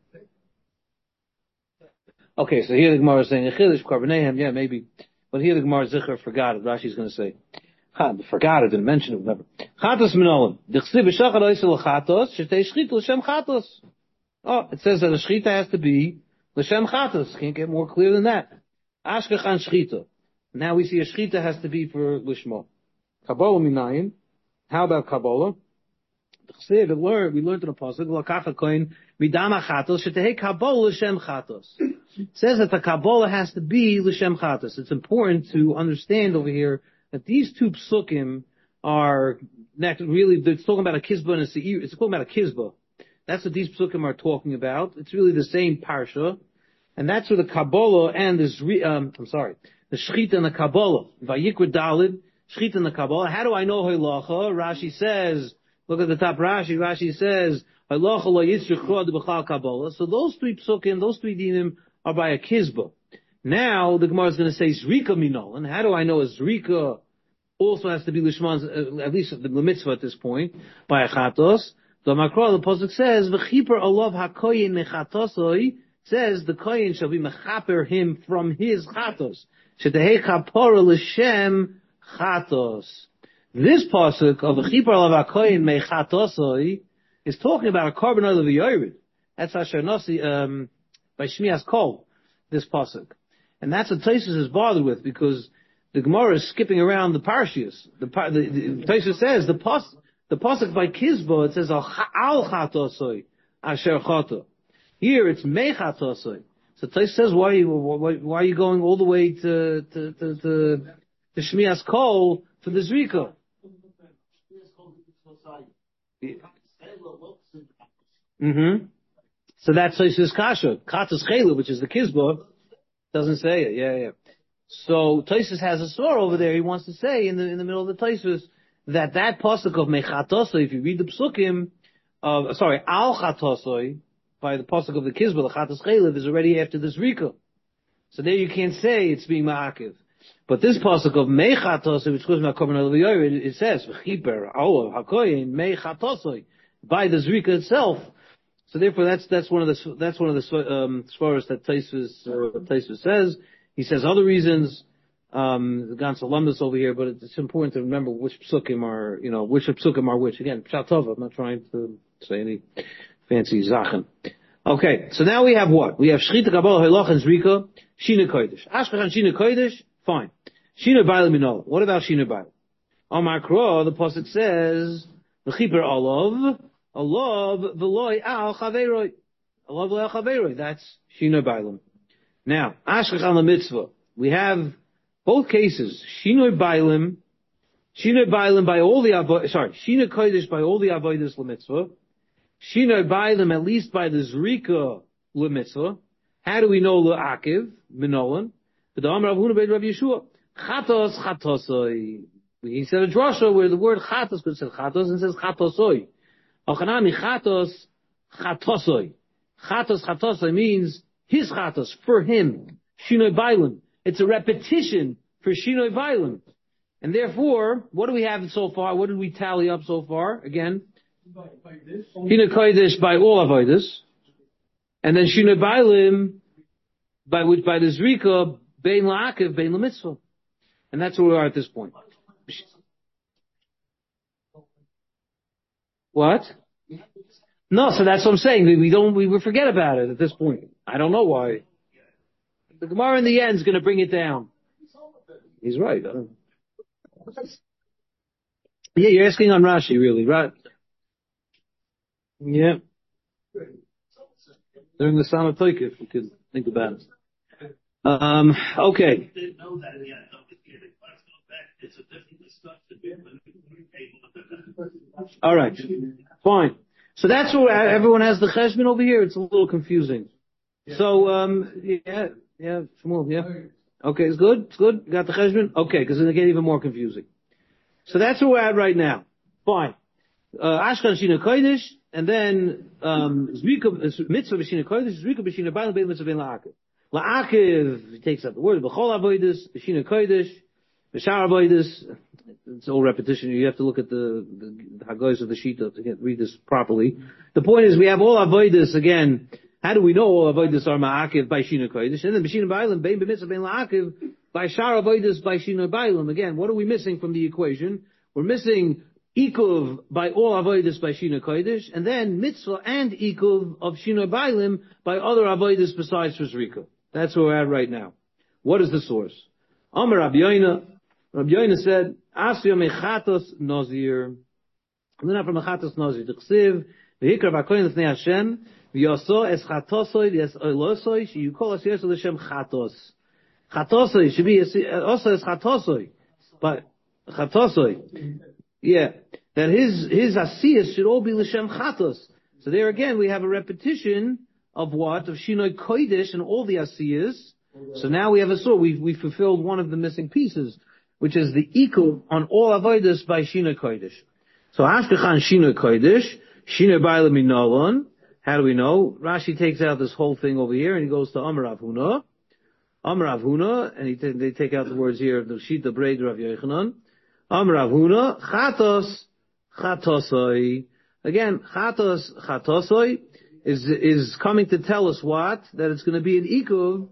Okay, so here the Gemara is saying, Echilish Karbanehem, yeah, maybe. But here the Gemara Zichar forgot it. Rashi's going to say, forgot it, didn't mention it, whatever. Chatos Minolim. Dichsi b'shachar oisel chatos, shetei shchita l'shem chatos. Oh, it says that a shchita has to be l'shem chatos. Can't get more clear than that. Ashkechan shchita. Now we see a shchita has to be for lishmo. Kabbalah minayin. How about Kabbalah? Dichsi, we learned, we learned in the pasuk, l'kacha koin midama chatos, shetei Kabbalah l'shem chatos. It says that the Kabbalah has to be l'shem chatos. It's important to understand over here that these two psukim are next, really, it's talking about a kizbah and a seir. It's talking about a kizbah. That's what these psukim are talking about. It's really the same parsha. And that's where the Kabbalah and the Zri, um, I'm sorry, the Shechita and the Kabbalah. Vayikra Dalid, Shechita and the Kabbalah. How do I know Halacha? Rashi says, look at the top Rashi, Rashi says, Halacha lo yitzrich chod b'chal Kabbalah. So those three psukim, those three dinim are by a kizbah. Now the Gemara is going to say Zrika Minol. And how do I know a Zrika also has to be Lishman, uh, at least the mitzvah at this point, by a Chatos? The Makra, the Pasuk says, V'chiper alav hakoyin mechatosoi, says the koyin shall be mechaper him from his Chatos. Shetehei kapora l'shem Chatos. This Pasuk of V'chiper alav hakoyin mechatosoi is talking about a carbon oil of a Yored. That's Asher Nasi, um, by Shmias Kol, this Pasuk. And that's what Tosfos is bothered with, because the Gemara is skipping around the parshias. The, the, the Tosfos says the pas the pasuk by Kizbo, it says al chatosoi asher chato. Here it's me chatosoi. So Tosfos says, why, why why are you going all the way to to to, to, to Shmias Kol for the Zrika? Mm-hmm. So that's Tosfos kasha. Chatos chelu, which is the Kizbo. Doesn't say it, yeah, yeah. So Tosfos has a sword over there. He wants to say in the in the middle of the Tosfos that that pasuk of mechatosoi, if you read the psukim, uh, sorry, al chatosoi, by the pasuk of the Kizbah, the chatos chelev is already after this rika. So there you can't say it's being ma'akiv. But this pasuk of mechatosoi, which goes from Korban Olav, it, it says v'chiper olav hakoyin mechatosoi by the zrika itself. So therefore, that's that's one of the that's one of the um, svaros that Tosfos uh, Tosfos says. He says other reasons. Um, the Gans alumnus over here, but it's important to remember which psukim are, you know, which psukim are which. Again, pshat tova. I'm not trying to say any fancy zachen. Okay, so now we have what? We have shchita kabbalah halach and zrika shina kodesh. Ashkechan shina kodesh, fine. Shina b'ayla minola. What about shina b'ayla? On Makro, the pasuk says v'chiper olav. Alav v'loy al chaveroi. Alav v'loy al chaveroi. That's Shino Bailam. Now, Ashkechan la mitzvah. We have both cases. Shino Bailam, Shino Bailam by all the avodah, sorry, Shino Kodesh by all the avodas la mitzvah. Shino Bailam at least by the Zrika la mitzvah. How do we know la akiv, minolan? The Amar Rav Huna ben Rav Yeshua. Chatos chatosoi. He said a drasha where the word chatos could say chatos and says chatosoi. Ochanami chatos chatosoi. Chatos chatosoi means his chatos, for him. Shinoi bailim. It's a repetition for shinoi bailim. And therefore, what do we have so far? What did we tally up so far? Again, Shinoi kodesh by all avodas, and then shinoi bailim by which by the zrika bein la'akiv bein la'mitzvah. And that's where we are at this point. What? No, so that's what I'm saying. We, we don't, we would forget about it at this point. I don't know why. The Gemara in the end is going to bring it down. He's right. I don't... Yeah, you're asking on Rashi, really, right? Yeah. During the Sama Toik, if we could think about it. Um, okay. All right. Fine. So that's where everyone has the cheshbon over here. It's a little confusing. So, um, yeah, yeah, Shmuel, yeah. Okay, it's good. It's good. You got the cheshbon? Okay, because it'll get even more confusing. So that's where we're at right now. Fine. Uh, Ashkan Shina Kodesh, and then, um, Zrika, Mitzvah B'Shina Kodesh, Zrika B'Shina Bailam, Bein Mitzvah Bein La'akiv. La'akiv, he takes out the word, B'chol Avodas, B'Shina Kodesh, B'Shar Avodas. It's all repetition. You have to look at the, the, the Haggais of the Shita to get, read this properly. The point is, we have all Avodas again. How do we know all Avodas are Ma'akiv by Shina Kodesh? And then B'Shina Bailam, Bein Mitzvah Bein La'akiv, by Shar Avodas, by Shina Bailam. Again, what are we missing from the equation? We're missing Ikuv by all Avodas by Shina Kodesh, and then Mitzvah and Ikuv of Shina Bailim by other Avodas besides Rizrika. That's where we're at right now. What is the source? Amar Rabbi Yoina. Rabbi Yoina said, Asya mechatos nazir. Lina from mechatos nazir. T'chsiv, v'hikra v'akoyin l'fnei Hashem, v'yaso es chatosoi, v'yas oilosoi, sheyukol as yeso l'shem chatos. Chatosoi should be also as chatosoi. But, chatosoi. Yeah. That his, his asiyas should all be l'shem chatos. So there again, we have a repetition of what? Of Shinoi Kodesh and all the asiyas. So now we have a sort, we've, we fulfilled one of the missing pieces, which is the equal on all avodas by Shina Kodesh. So Ashkechan Shina Kodesh, Shina Bailam Minolon. How do we know? Rashi takes out this whole thing over here and he goes to Amar Rav Huna. Amar Rav Huna, and he t- they take out the words here of the Shita Breder of Yochanan. Amar Rav Huna, Chatos, Chatosoi. Again, Chatos, Chatosoi is, is coming to tell us what? That it's going to be an Ikuv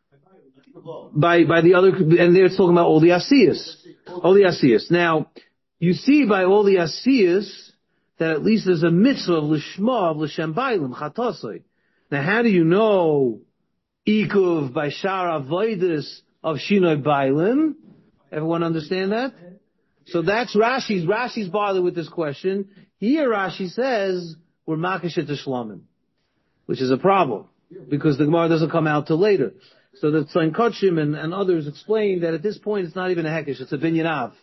by, by the other, and they're talking about all the Asiyas. All the Asiyas. Now, you see by all the Asiyas that at least there's a mitzvah of Lishma, of L'Shem Bailim, Chatosoi. Now, how do you know Ikuv by Shar Avodas of Shinoi Bailim? Everyone understand that? So that's Rashi's, Rashi's bothered with this question. Here Rashi says, we're Makashet Shlamim, which is a problem, because the Gemara doesn't come out till later. So the Tzayin Kotshim and, and others explain that at this point it's not even a Hekesh, it's a Binyanav.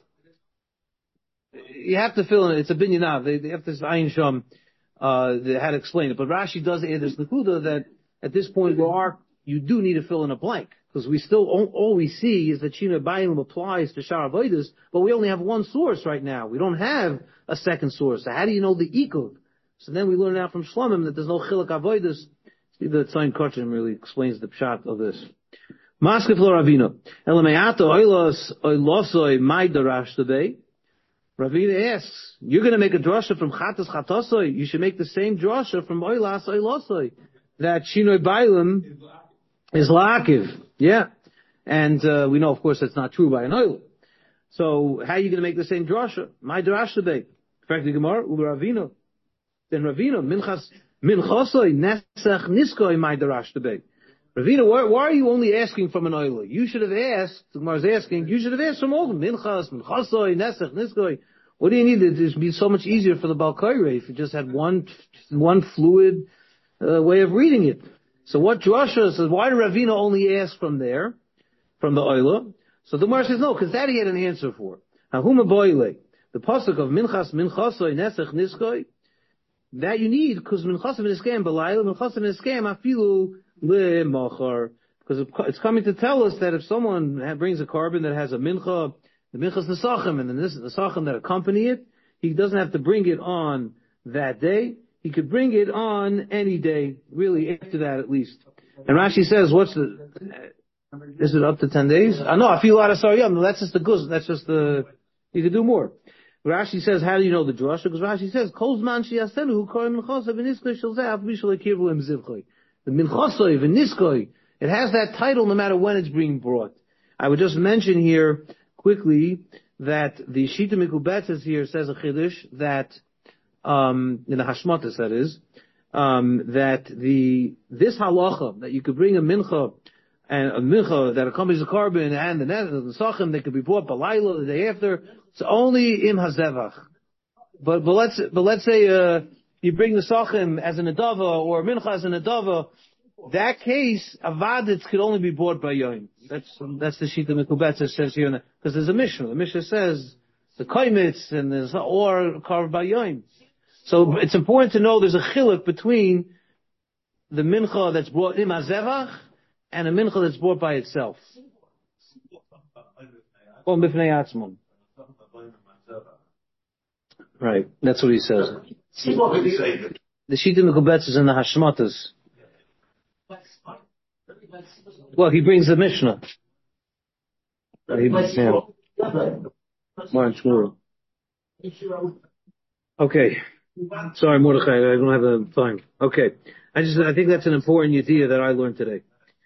You have to fill in it, it's a Binyanav. They, they have this Ayin Sham, uh, they had to explain it. But Rashi does add this Nakuda that at this point where are, you do need to fill in a blank. Because we still, all, all we see is that Shina Bailim applies to Shar Avodas, but we only have one source right now. We don't have a second source. So how do you know the Ikuv? So then we learn out from Shlamim that there's no Chilak Avodas. See, the Tzayin Kotshim really explains the pshat of this. Maskef lo Ravina. Elameato oilos oilosoi mai darash today. Ravina asks, you're going to make a drasha from Chatas Chatosoi. You should make the same drasha from oilas oilosoi. That Shinoi Bailim is la'akiv. Yeah. And, uh, we know, of course, that's not true by an oil. So, how are you going to make the same drasha? My drasha day. In fact, the Gemara, Uber Ravino. Then Ravino, minchas, minchosoi, nesach niskoi, my drasha day. Ravino, why, why are you only asking from an oil? You should have asked, the Gemara is asking, you should have asked from all of them. Minchas, minchosoi, nesach, niskoi. What do you need? It would be so much easier for the Balkaire if you just had one, one fluid, uh, way of reading it. So what Joshua says, why did Ravina only ask from there, from the Oila? So the Gemara says, no, because that he had an answer for. Hahuma boile, the pasuk of Minchas, Minchasoi, Nesach, Niskoi, that you need, because Minchas V'Niskeim, B'layla, Minchas V'Niskeim, Afilu, Le'machar. Because it's coming to tell us that if someone brings a carbon that has a Mincha, the Minchas Nesachim, and the Nesachim that accompany it, he doesn't have to bring it on that day. He could bring it on any day, really after that at least. And Rashi says, what's the, is it up to ten days? Uh, no, I feel a lot of sorry. No, that's just the guz. That's just the, you could do more. Rashi says, how do you know the drasha? Because Rashi says, Kol zman sheyasenu hu kohen minchasoi v'niskoi shel zeh av bishal ekirvu im zivchoi. The minchasoi v'niskoi, it has that title no matter when it's being brought. I would just mention here quickly that the Shita Mikubetzes here says a Chiddush that, um, in the Hashmatas that is, um, that the, this halacha, that you could bring a mincha, and a mincha that accompanies the carbon and the net, the sachem, they could be brought balayla the day after, it's only im hazevach. But, but let's, but let's say, uh, you bring the sachem as an adava, or mincha as an adava, that case, avaditz could only be bought by Yom. That's, that's the Shita Mikubetzes says here, because there's a Mishnah. The Mishnah says, the kaimitz, and there's, or carved by Yom. So it's important to know there's a chiluk between the mincha that's brought im hazevach, and a mincha that's brought by itself. Or bifnei atzmon. Right, that's what he says. The Shita Mikubetzes in the Hashmatas. Well, he brings the Mishnah. He, yeah. Okay. Sorry, Mordechai, I don't have the time. Okay. I just, I think that's an important idea that I learned today.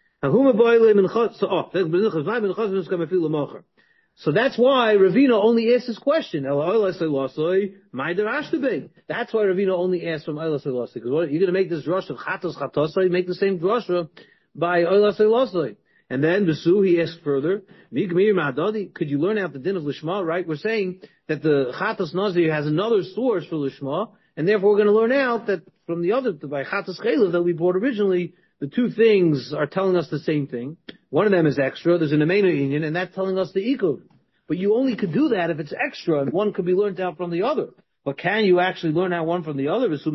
So that's why Ravina only asked this question. That's why Ravina only asked from Eilas Elasai. Because what, you're going to make this drush of Chatos Chatosai, make the same drush by Eilas Elasai. And then Besu, he asked further, could you learn out the din of Lishma? Right? We're saying that the Chatos Nazir has another source for Lishma, and therefore we're going to learn out that from the other, by Chatos Chaylev that we brought originally, the two things are telling us the same thing. One of them is extra. There's an Amena Inyan, and that's telling us the Ikuv. But you only could do that if it's extra, and one could be learned out from the other. But can you actually learn out one from the other? Of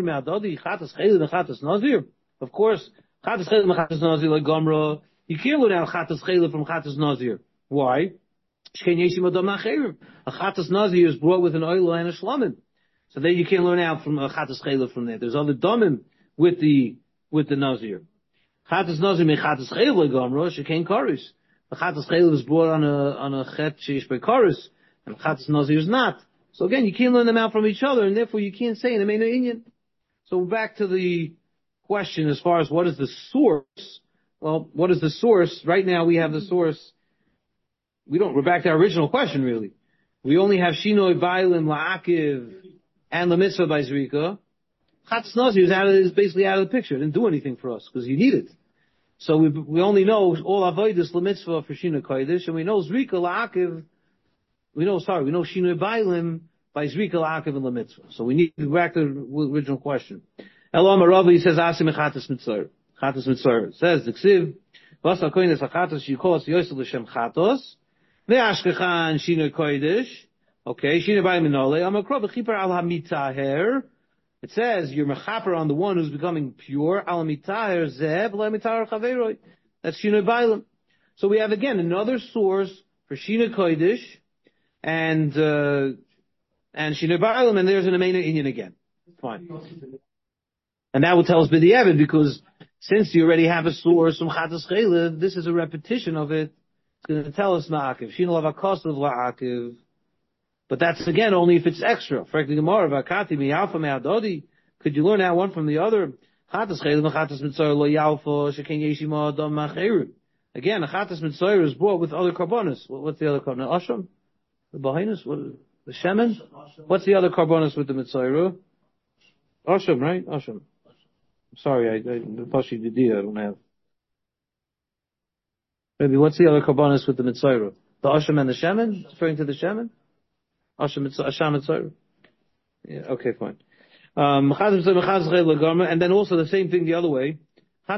course, Chatas Chaylev and Chatas Nazir like Gomra. You can't learn out Chatas Chaylev from Chatas Nazir. Why? A Chatas Nazir is brought with an oil and a shlamim. So then you can't learn out from a Chatas Chaylev from there. There's other domim with the with the Nazir. Chatas Nazir me Chatas Chaylev like Gomra, Shekain Karis. The Chatas Chaylev is brought on a on a Chet Sheish by Karis, and Chatas Nazir is not. So again, you can't learn them out from each other, and therefore you can't say an Amena Inyan. So back to the question as far as what is the source. Well, what is the source? Right now we have the source. We don't, we're back to our original question really. We only have Shinoi, Bailim, La'akiv, and the Mitzvah by Zrika. Chatas Nazir is, out of, is basically out of the picture. It didn't do anything for us because you need it. So we we only know all Avodas, L'Mitzvah for Shinoi Kodesh, and we know Zrika, La'akiv, we know, sorry, we know Shinoi Bailim by Zrika, La'akiv, and L'Mitzvah. So we need to go back to the original question. Elam Rav, he says, Asim Chatas Mitzvah. Chatos Mitzvah. It says, the Ksiv, Vasa Koines HaChatos, Yikolas Yosel L'Shem Chatos, Ve'ashkechan Shinoi Kodesh, okay, Shinoi Bailim Minole, Amakro V'chipar Al HaMitaher. It says, you're mechaper on the one who's becoming pure, Al HaMitaher Zeb, LaMitaher Chaveroi. That's Shinoi Bailim. So we have again another source for Shinoi Kodesh, and, uh, and Shinoi Bailim, and there's an Amena Inyan again. Fine. And that will tell us B'di'evid, because since you already have a source from Chatas Chaylev, this is a repetition of it. It's going to tell us Ma'akiv. Shinol Avakos of La'akiv. But that's again only if it's extra. Frankly, Gemara, Vakati, Mi'alfa, Me'adodi. Could you learn out one from the other? Chatas Chaylev and Chatas Mitzvah, Lo Yalfa, Sheken Yeshima, Adam Macheru. Again, a Chatas Mitzvah is brought with other karbonis. What's the other karbonis? Asham? The Bahinus? What? The Shemen? What's the other karbonis with the Mitzvah? Asham, right? Asham. Sorry, I, I, the Pashi Didia I don't have. Maybe what's the other karbonis with the Mitzvah? The Asham and the Shemen? Referring to the Shemen? Asham Mitzvah? Yeah, okay, fine. Um, and then also the same thing the other way. Oh,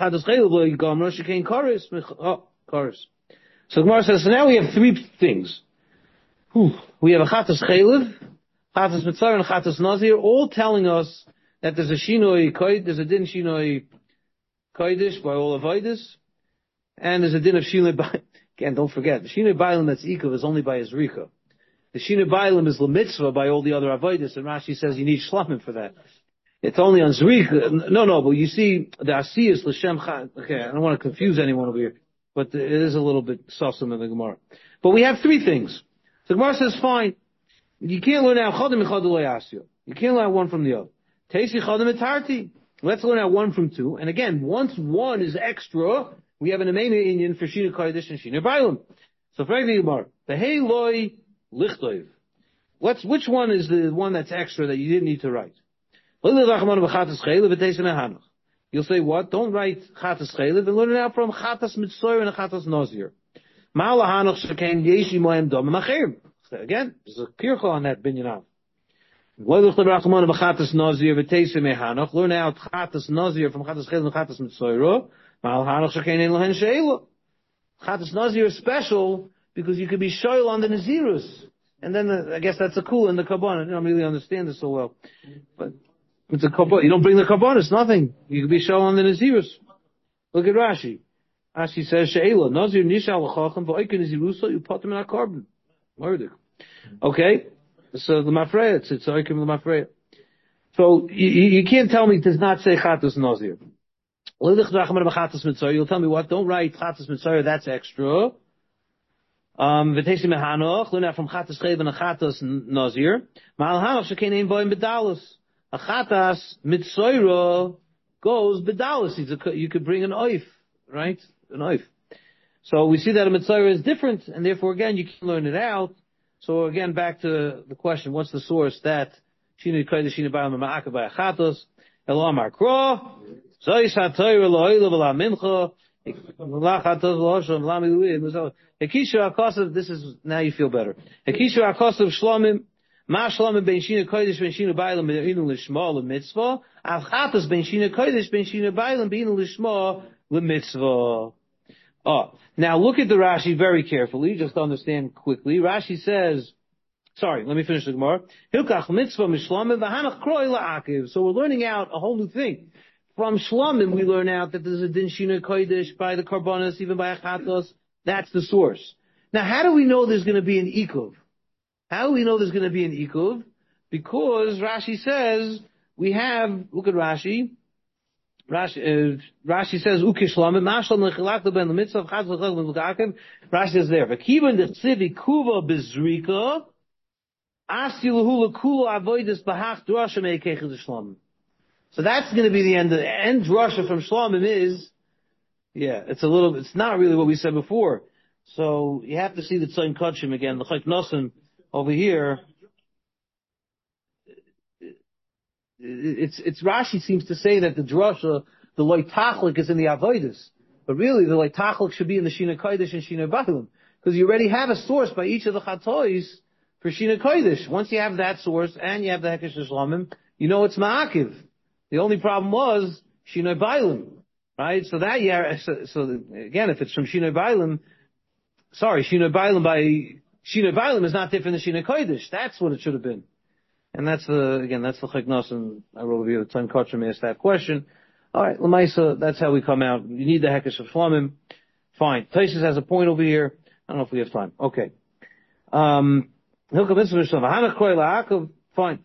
Karis. So Gemara says, so now we have three things. Whew. We have a Chatas Chaylev, Chatas Mitzvah, and Chatas Nazir, all telling us that there's a Shinoi Kodesh, there's a din Shinoi Kodesh by all Avodas, and there's a din of Shinoi Bailim. Again, don't forget, the Shinoi Bailim that's Ikav is only by his Rika. The Shinoi Bailim is L'Mitzvah by all the other Avodas, and Rashi says you need Shlamim for that. It's only on Zrika. No, no, but you see, the Asiyas L'Shem Chad. Okay, I don't want to confuse anyone over here, but it is a little bit Sasam in the Gemara. But we have three things. So the Gemara says, fine, you can't learn out Chadim and Chadim Loyasio. You can't learn out one from the other. Teisi Chadim Etarti. Let's learn out one from two. And again, once one is extra, we have an Amena Inyan for Shinoi Kodesh and Shinoi Bailim. So for the Gemara, the Hey Loi Lichtov. What's, which one is the one that's extra that you didn't need to write? You'll say what? Don't write Chatas Chaylev and learn it out from Chatas Mitzoyer and Chatas Nazir. Again, there's a kircha on that binyan. Learn out Chatas Nazir from Chatas Chaylev and Chatas Mitzoyer. Chatas Nazir is special because you could be shoyl on the Nazirus. And then the, I guess that's a cool in the Kabbalah. I don't really understand this so well. But it's a Kabbalah. You don't bring the Kabbalah, it's nothing. You could be shoyl on the Nazirus. Look at Rashi. Rashi says, She'ela, Nazir nishal l'chacham, v'oike Nazirusa, you put them in a carbon. Murder. Okay? So the Mafreya, it's, it's Oikim l'Mafreya. So you, you can't tell me it does not say Chatas Nazir. You'll tell me what? Don't write Chatas Mitzvah, that's extra. Um, V'tesi mehanoch, learn out from Chatas Chaylev and a Chatas Nazir. Ma'al hanoch shekein ein boim bedalus. A Chatas Mitzvah goes bedalus. You could bring an oif, right? An oif. So we see that a Mitzvah is different, and therefore again, you can learn it out. So again, back to the question, what's the source that Shinu Kodesh Shinu Ba'al Ma'akav by a Chatas? Elam Akra. Zois HaTorah Lo'oila V'la Mincha. Hekishu HaKosav, this is, now you feel better. Hekishu HaKosav Shlomim, Ma Shlomim Ben Shina Kodesh Ben Shina Bailam Be'inu L'Shma L'Mitzvah, Av Chatas Ben Shina Kodesh Ben Shina Bailam Be'inu L'Shma L'Mitzvah. Oh, now look at the Rashi very carefully, just to understand quickly. Rashi says, sorry, let me finish the Gemara. Hilkach Mitzvah Mishlomim V'hanach Kroi La'akiv. So we're learning out a whole new thing. From Shlomim, we learn out that there's a Din Shina Kodesh by the Karbonis, even by Achatos. That's the source. Now, how do we know there's going to be an Ikuv? How do we know there's going to be an Ikuv? Because Rashi says, we have, look at Rashi. Rashi, uh, Rashi says, Uke Shlomim, Ma Shlomim L'chilakta Ben L'mitzvah, Chatos L'chilakta Ben L'kakev. Rashi says there, V'kivan D'chsiv Ikuva B'zrika, Asi L'hu L'kula Avoidus B'hach Drasha Me'ekech D'Shlomim. So that's going to be the end of the end drasha from Shlomim is, yeah, it's a little, it's not really what we said before. So you have to see the Tzayin Kachim again, the Chayk Nosen over here. It's, it's Rashi seems to say that the drasha, the Loi Tachlik is in the Avoidus. But really the Loi Tachlik should be in the Shina Kodesh and Shina Bailam. Because you already have a source by each of the Chatois for Shina Kodesh. Once you have that source and you have the Hekesh Shlomim, you know it's Ma'akiv. The only problem was Shinoi Bailim, right? So that yeah, so, so again, if it's from Shinoi Bailim, sorry, Shinoi Bailim by Shinoi Bailim is not different than Shinoi Kodesh. That's what it should have been, and that's the again, that's the Cheknos, and I wrote over here the time Kotcham asked that question. All right, Lamaisa, that's how we come out. You need the Hekesh of Shlomim. Fine. Taisus has a point over here. I don't know if we have time. Okay. Um, fine.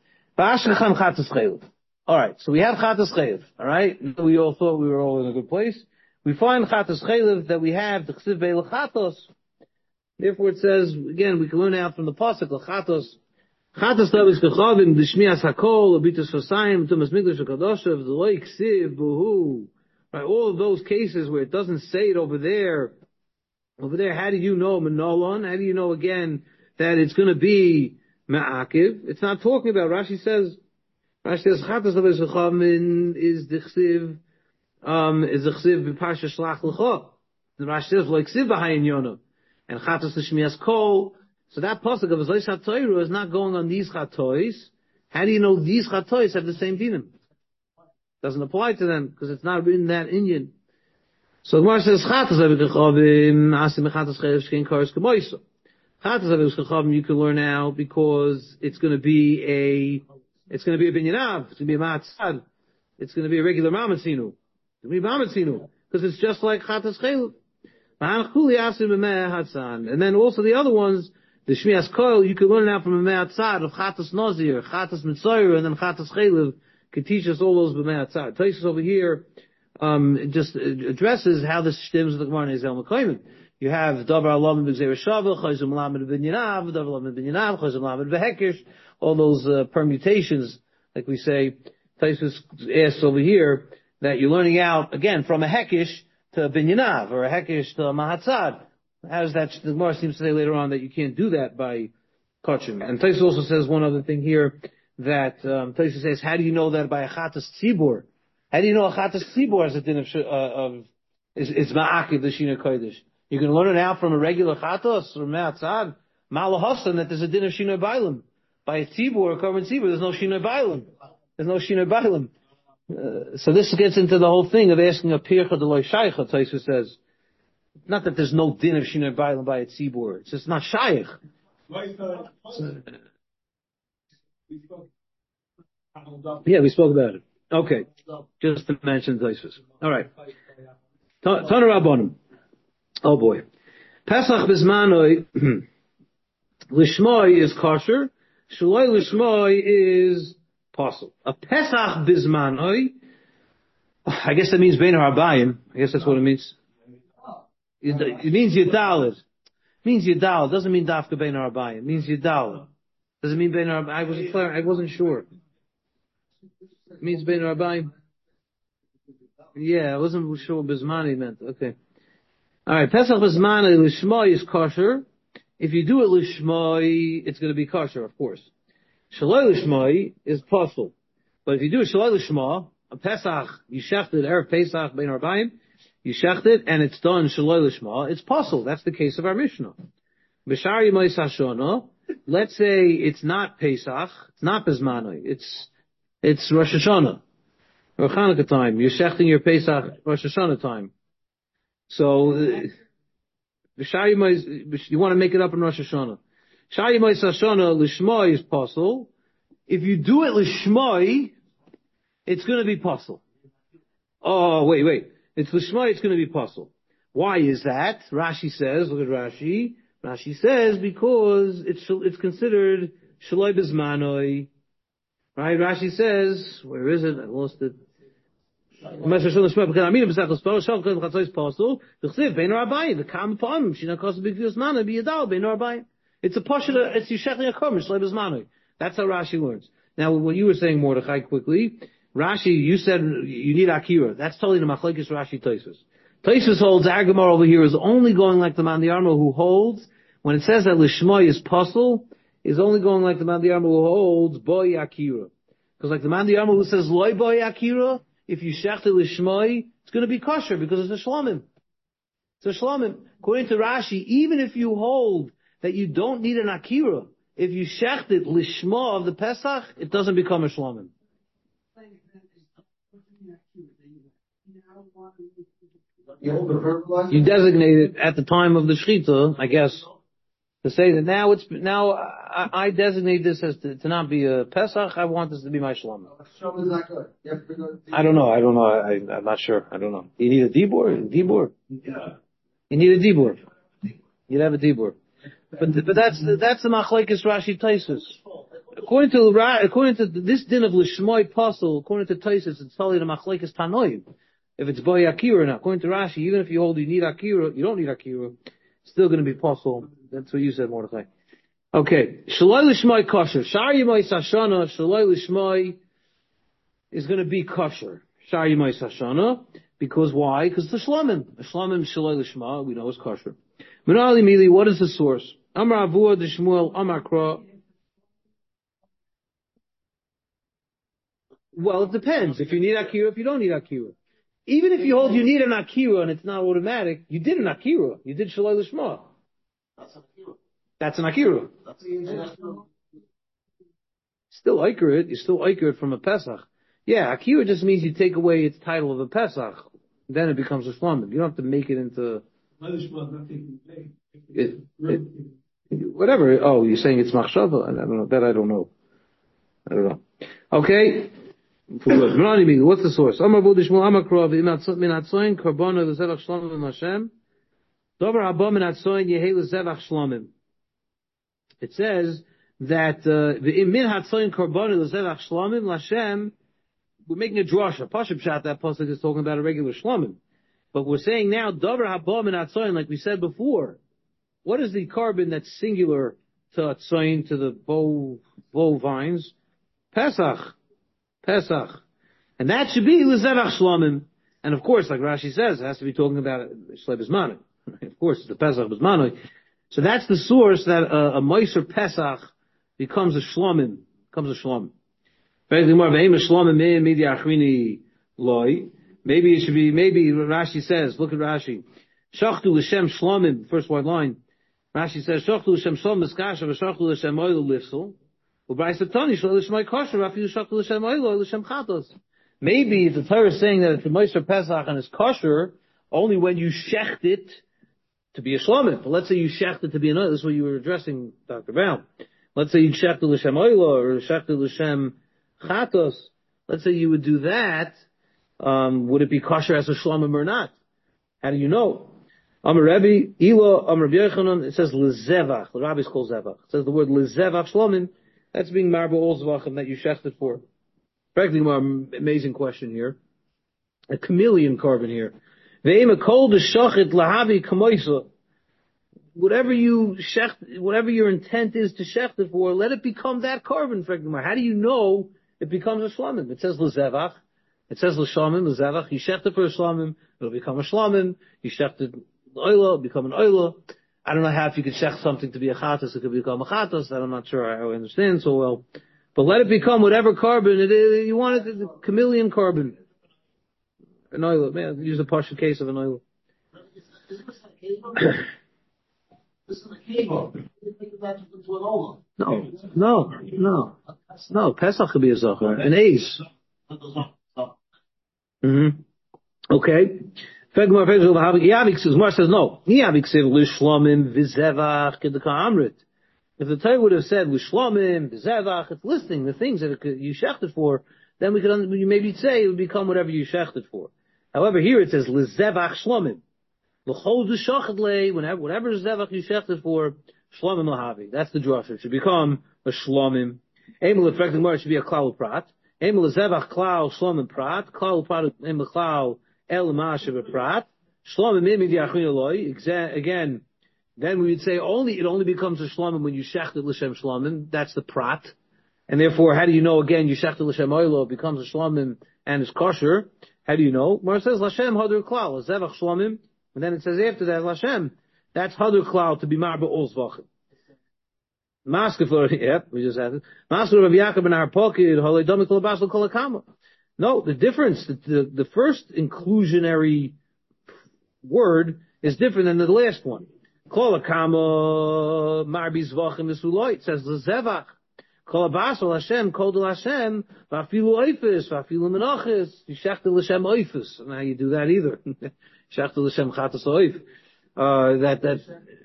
All right, so we have Chatas Chaylev, all right? We all thought we were all in a good place. We find Chatas Chaylev that we have the Chsiv Be'el Chatos. Therefore it says, again, we can learn out from the Pasuk, Chatos. Chatos Tavis Kechavim, D'Shmias HaKol, Abitus Hosayim, Tumas Migdash HaKadoshev, D'Loi Ksiv, Buhu. Right, all of those cases where it doesn't say it over there, over there, how do you know Menolon? How do you know again that it's going to be Ma'akiv? It's not talking about, Rashi says, Rashi says, Chatas Tavis Kechavim is the Chsiv, um, is the Chsiv B'Parsha Shlach L'cha. The Rashi says, L'Oi Ksiv B'Hayin Yonah. And Chatas L'Shmias Kol. So that pasuk of Zois HaTorah is not going on these chatois. How do you know these chatois have the same dinim? Doesn't apply to them because it's not in that Indian. So the Gemara says Chatas Avik Asim Chatas Chaylev Shkein Kares Kemoisa. Chatas Avik you can learn now because it's going to be a it's going to be a binyanav. It's going to be a matzad. It's going to be a regular mamatzinu. It's going to be mamatzinu because it's just like Chatas Chaylev. And then also the other ones. The Shmias Koil, you can learn out from a Me'atzad of Chatas Nazir, Chatas Mitzayr, and then Chatas Chaylev can teach us all those B'Me'atzad. Taisus over here, um, it just addresses how this stems with the Gemara Nezel Mekayim. You have Davar Alam B'Gzeir Shavah, Chayzum Lamed B'Yanav, Davar Lamed B'Yanav, Chayzum Lamed B'Hekesh, all those uh, permutations, like we say. Taisus asks over here that you're learning out, again, from a Hekesh to a B'Yanav, or a Hekesh to a Mahatzad. How does that, the Gemara seems to say later on that you can't do that by, kachim. And Tosfos also says one other thing here, that, um, Tosfos says, how do you know that by a chatas tzibur? How do you know a chatas tzibur has a din of, uh, of, is, is ma'akiv the shina kodesh? You can learn it out from a regular chatas, or me'atzad, ma'alahasan, that there's a din of shina bailim. By a tzibur, or korban tzibur, there's no shina bailim. There's no shina bailim. Uh, so this gets into the whole thing of asking a pircha de loy shaycha, Tosfos says. Not that there's no din of shina bailim by a tzibur. It's just not shaykh. Yeah, we spoke about it. Okay. Just to mention Tosfos. Alright. Tana Rabbanim. Oh boy. Pesach bismanoi, lishmoi is kosher, shaloi lishmoi is possible. A Pesach bismanoi, I guess that means bein harbayim. I guess that's what it means. It means yedalid. It means yedalid. It doesn't mean dafka bein harbayim. It means yedalid. Does it mean bein harbayim? I wasn't clear. I wasn't sure. It means bein harbayim. Yeah, I wasn't sure what bismani meant. Okay. Alright, Pesach bismani lishmoi is kosher. If you do it lishmoi, it's going to be kosher, of course. Shaloi lishmoi is possible. But if you do it shaloi lishma, a Pesach, you shecht it, Erev Pesach, bein harbayim, you shecht it, and it's done shaloi lishma, it's possible. That's the case of our Mishnah. B'shar yimais hashana, let's say it's not Pesach, it's not bismani, it's, it's Rosh Hashanah. Or Chanukah time. You're shechting your Pesach Rosh Hashanah time. So, uh, you want to make it up in Rosh Hashanah. Shayimais Hashanah lishmoi is possible. If you do it lishmoi, it's going to be possible. Oh, wait, wait. It's lishmoi, it's going to be possible. Why is that? Rashi says, look at Rashi. Rashi says because it's it's considered shaloi bismanoi. Right? Rashi says, where is it? I lost it. It's a pasha, it's yishechli akomish, leibizmanu. That's how Rashi learns. Now, what you were saying, Mordechai, quickly, Rashi, you said you need akira. That's totally the machlekes Rashi Tosfos. Tosfos holds Agamar over here is only going like the Man Yarmo who holds, when it says that lishmoi is pasul, is only going like the Man Yarmo who holds boy akira. Because like the Man Yarmo who says loy boy akira, if you shecht it lishmoi, it's going to be kosher because it's a shlomim. It's a shlomim. According to Rashi, even if you hold that you don't need an akira, if you shecht it lishma of the Pesach, it doesn't become a shlomim. You designate it at the time of the shechita, I guess, to say that now it's now I, I designate this as to, to not be a Pesach. I want this to be my shlomim. I don't know. I don't know. I, I'm not sure. I don't know. You need a dibur. Dibur. Yeah. You need a dibur. You'd have a dibur. But but that's that's the machlekes Rashi Tosfos. According to according to this din of lishmoi pasul, according to Tosfos, it's totally the machlekes tanoim. If it's boy akira or not. According to Rashi, even if you hold you need akira, you don't need akira, it's still going to be pasul. That's what you said, Mordechai. Okay, shaloi lishmoi kosher. Shar yimoi sashana shaloi lishmoi is going to be kosher. Shar yimoi sashana, because why? Because the shlomim, the shlomim shaloi lishma we know is kosher. Menali mili, what is the source? Amar Avua de Shmuel Amar Kra. Well, it depends. If you need akira, if you don't need akira. Even if you hold you need an akira and it's not automatic, you did an akira. You did shaloi lishma. That's an akira. That's an akira. That's an still accurate. You're still accurate from a Pesach. Yeah, akira just means you take away its title of a Pesach. Then it becomes a shlomim. You don't have to make it into it, it, whatever. Oh, you're saying it's machshava? I don't know. That I don't know. I don't know. Okay. What's the source? Amar Avua de Shmuel Amar Kra min atzoin karbona l'zevach shlomim Hashem. Dover haba min atzoin yehei l'zevach shlomim. It says that uh, min hatzoin karbona l'zevach shlomim l'Hashem. We're making a drasha. Pashup Pshat, that pasuk is talking about a regular shlomim. But we're saying now, Dover haba min atzoin, like we said before. What is the carbon that's singular to atzoin, to the bow, bow vines? Pesach. Pesach. And that should be l'zevach shlomim. And of course, like Rashi says, it has to be talking about shlei bismanu. Of course, it's the Pesach bismanu. So that's the source that uh, a Meiser Pesach becomes a shlomim, becomes a shlomim. Maybe it should be, maybe Rashi says, look at Rashi. Shachtu l'shem shlomim, first white line. Rashi says, Shachtu l'shem shlomim eskasha, v'shachtu l'shem oil lifsel. U'b'aisatoni shlo l'shmai kosher, afilu shachtu l'shem oil l'shem chatos. Maybe the Torah is saying that it's the Moshe Pesach and it's kosher only when you shecht it to be a shlomim. But let's say you shecht it to be an oil. This is what you were addressing, Doctor Brown. Let's say you shecht l'shem oil or shecht l'shem chatos. Let's say you would do that. Um, would it be kosher as a shlomim or not? How do you know? Amar Rebbe, Ilo, Amar Rabbi Yochanan, it says lezevach. The rabbis call zevach. It says the word lezevach shlomim. That's being marba ol zvachim that you shechted for. Practically, more amazing question here. A chameleon carbon here. Ve'ema kol d'shachit lahavi kamoisa. Whatever you shecht, whatever your intent is to shecht it for, let it become that carbon. How do you know it becomes a shlomim? It says lezevach. It says l'shlomim, l'zevach. You shecht it for a shlomim, it'll become a shlomim. You shecht it l'oila, it'll become an oila. I don't know how if you could shecht something to be a chatas, it could become a chatas. I'm not sure I understand so well. But let it become whatever carbon it is. You want it, the chameleon carbon. An oila. Man, use a partial case of an oila. This is a cable. No, no, no. No, Pesach could be a zachar. An ace. Mm-hmm. Okay. Mar says no. If the Torah would have said l'shlomim, v'zevach, it's listing the things that you shechted for, then we could maybe say it would become whatever you shechted for. However, here it says l'zevach shlomim. L'chol d'shachet lei, whenever whatever zevach you shechted for, shlomim lahavi. That's the drasha. It should become a shlomim. Emel effective more, it should be a klal prat. Emel zevach klal shlomim prat. Klal prat emel klal el mashav prat. Shlomim imid yachin eloi. Again, then we would say only it only becomes a shlomim when you shechted l'shem shlomim. That's the prat. And therefore, how do you know again you shechted l'shem oilo, it becomes a shlomim and it's kosher? How do you know? Mar says l'shem hadur klal, zevach shlomim. And then it says after that, Lashem, that's Hadur Klal to be Marba Olzvachim. Masker for, yep, we just had it. Masker of Yaakov in our pocket, Holei Domik Labasel Kolakama. No, the difference, the, the, the first inclusionary word is different than the last one. Kolakama, Marbi Zvachim Esuloi. It says Zevach. Kolabasel Hashem, Kodel Hashem, Vafilu Oifis, Vafilu Menachis, Yishachtel Hashem Oifis. And how you do that either. Shachtel Hashem Chatas Oif. Uh, that, that,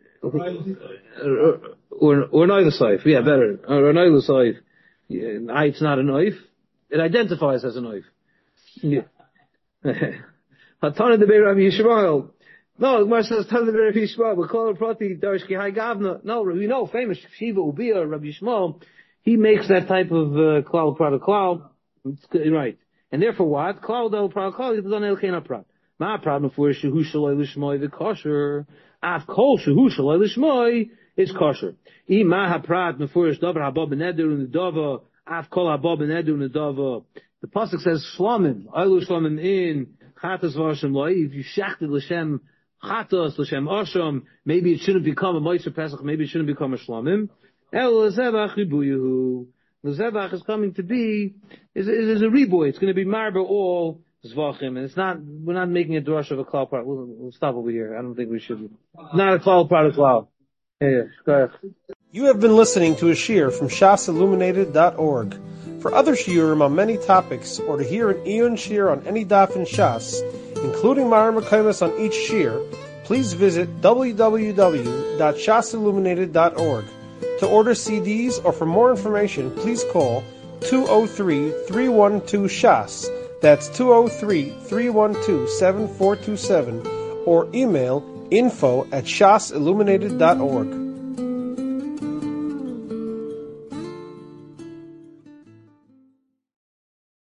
or, or an oil saif. Yeah, better. Or an oil saif. Yeah, it's not an oif. It identifies as an oif. Yeah. Hatana de Beir Rabbi Yishmael. No, the Gemara says Hatana de Beir Rabbi Yishmael. We call it Prati Darsh Ki Hai Gavna. No, we know famous Shiva Ubia Rabbi Yishmael. He makes that type of uh, klal prat klal. Right. And therefore what? Klal del prat klal. He doesn't el kena prat. My problem for shehu shaloi lishmoi the kosher. Af kol shehu shaloi lishmoi is kosher. I ma haprat mefurish davar haba b'neder in the dava. Af kol haba b'neder in the dava. The pasuk says shlomim. Oilu shlomim in chatas v'ashem loi. If you shachted l'shem chatas l'shem asham, maybe it shouldn't become a moitzer pesach. Maybe it shouldn't become a shlomim. El lezevach ribuyuhu. Lezevach is coming to be is is, is a riboy. It's going to be marba all. Zvachim, and it's not, we're not making a drush of a klal part. We'll, we'll stop over here. I don't think we should. Not a klal part of klal. Yeah, yeah, go ahead. You have been listening to a shiur from shas illuminated dot org. For other shiurim on many topics, or to hear an Eon shiur on any daf in Shas, including Maram Mekaymas on each shiur, please visit w w w dot shas illuminated dot org. To order C Ds or for more information, please call two oh three, three one two, shas. That's two oh three, three one two, seven four two seven, or email info at shas illuminated dot org.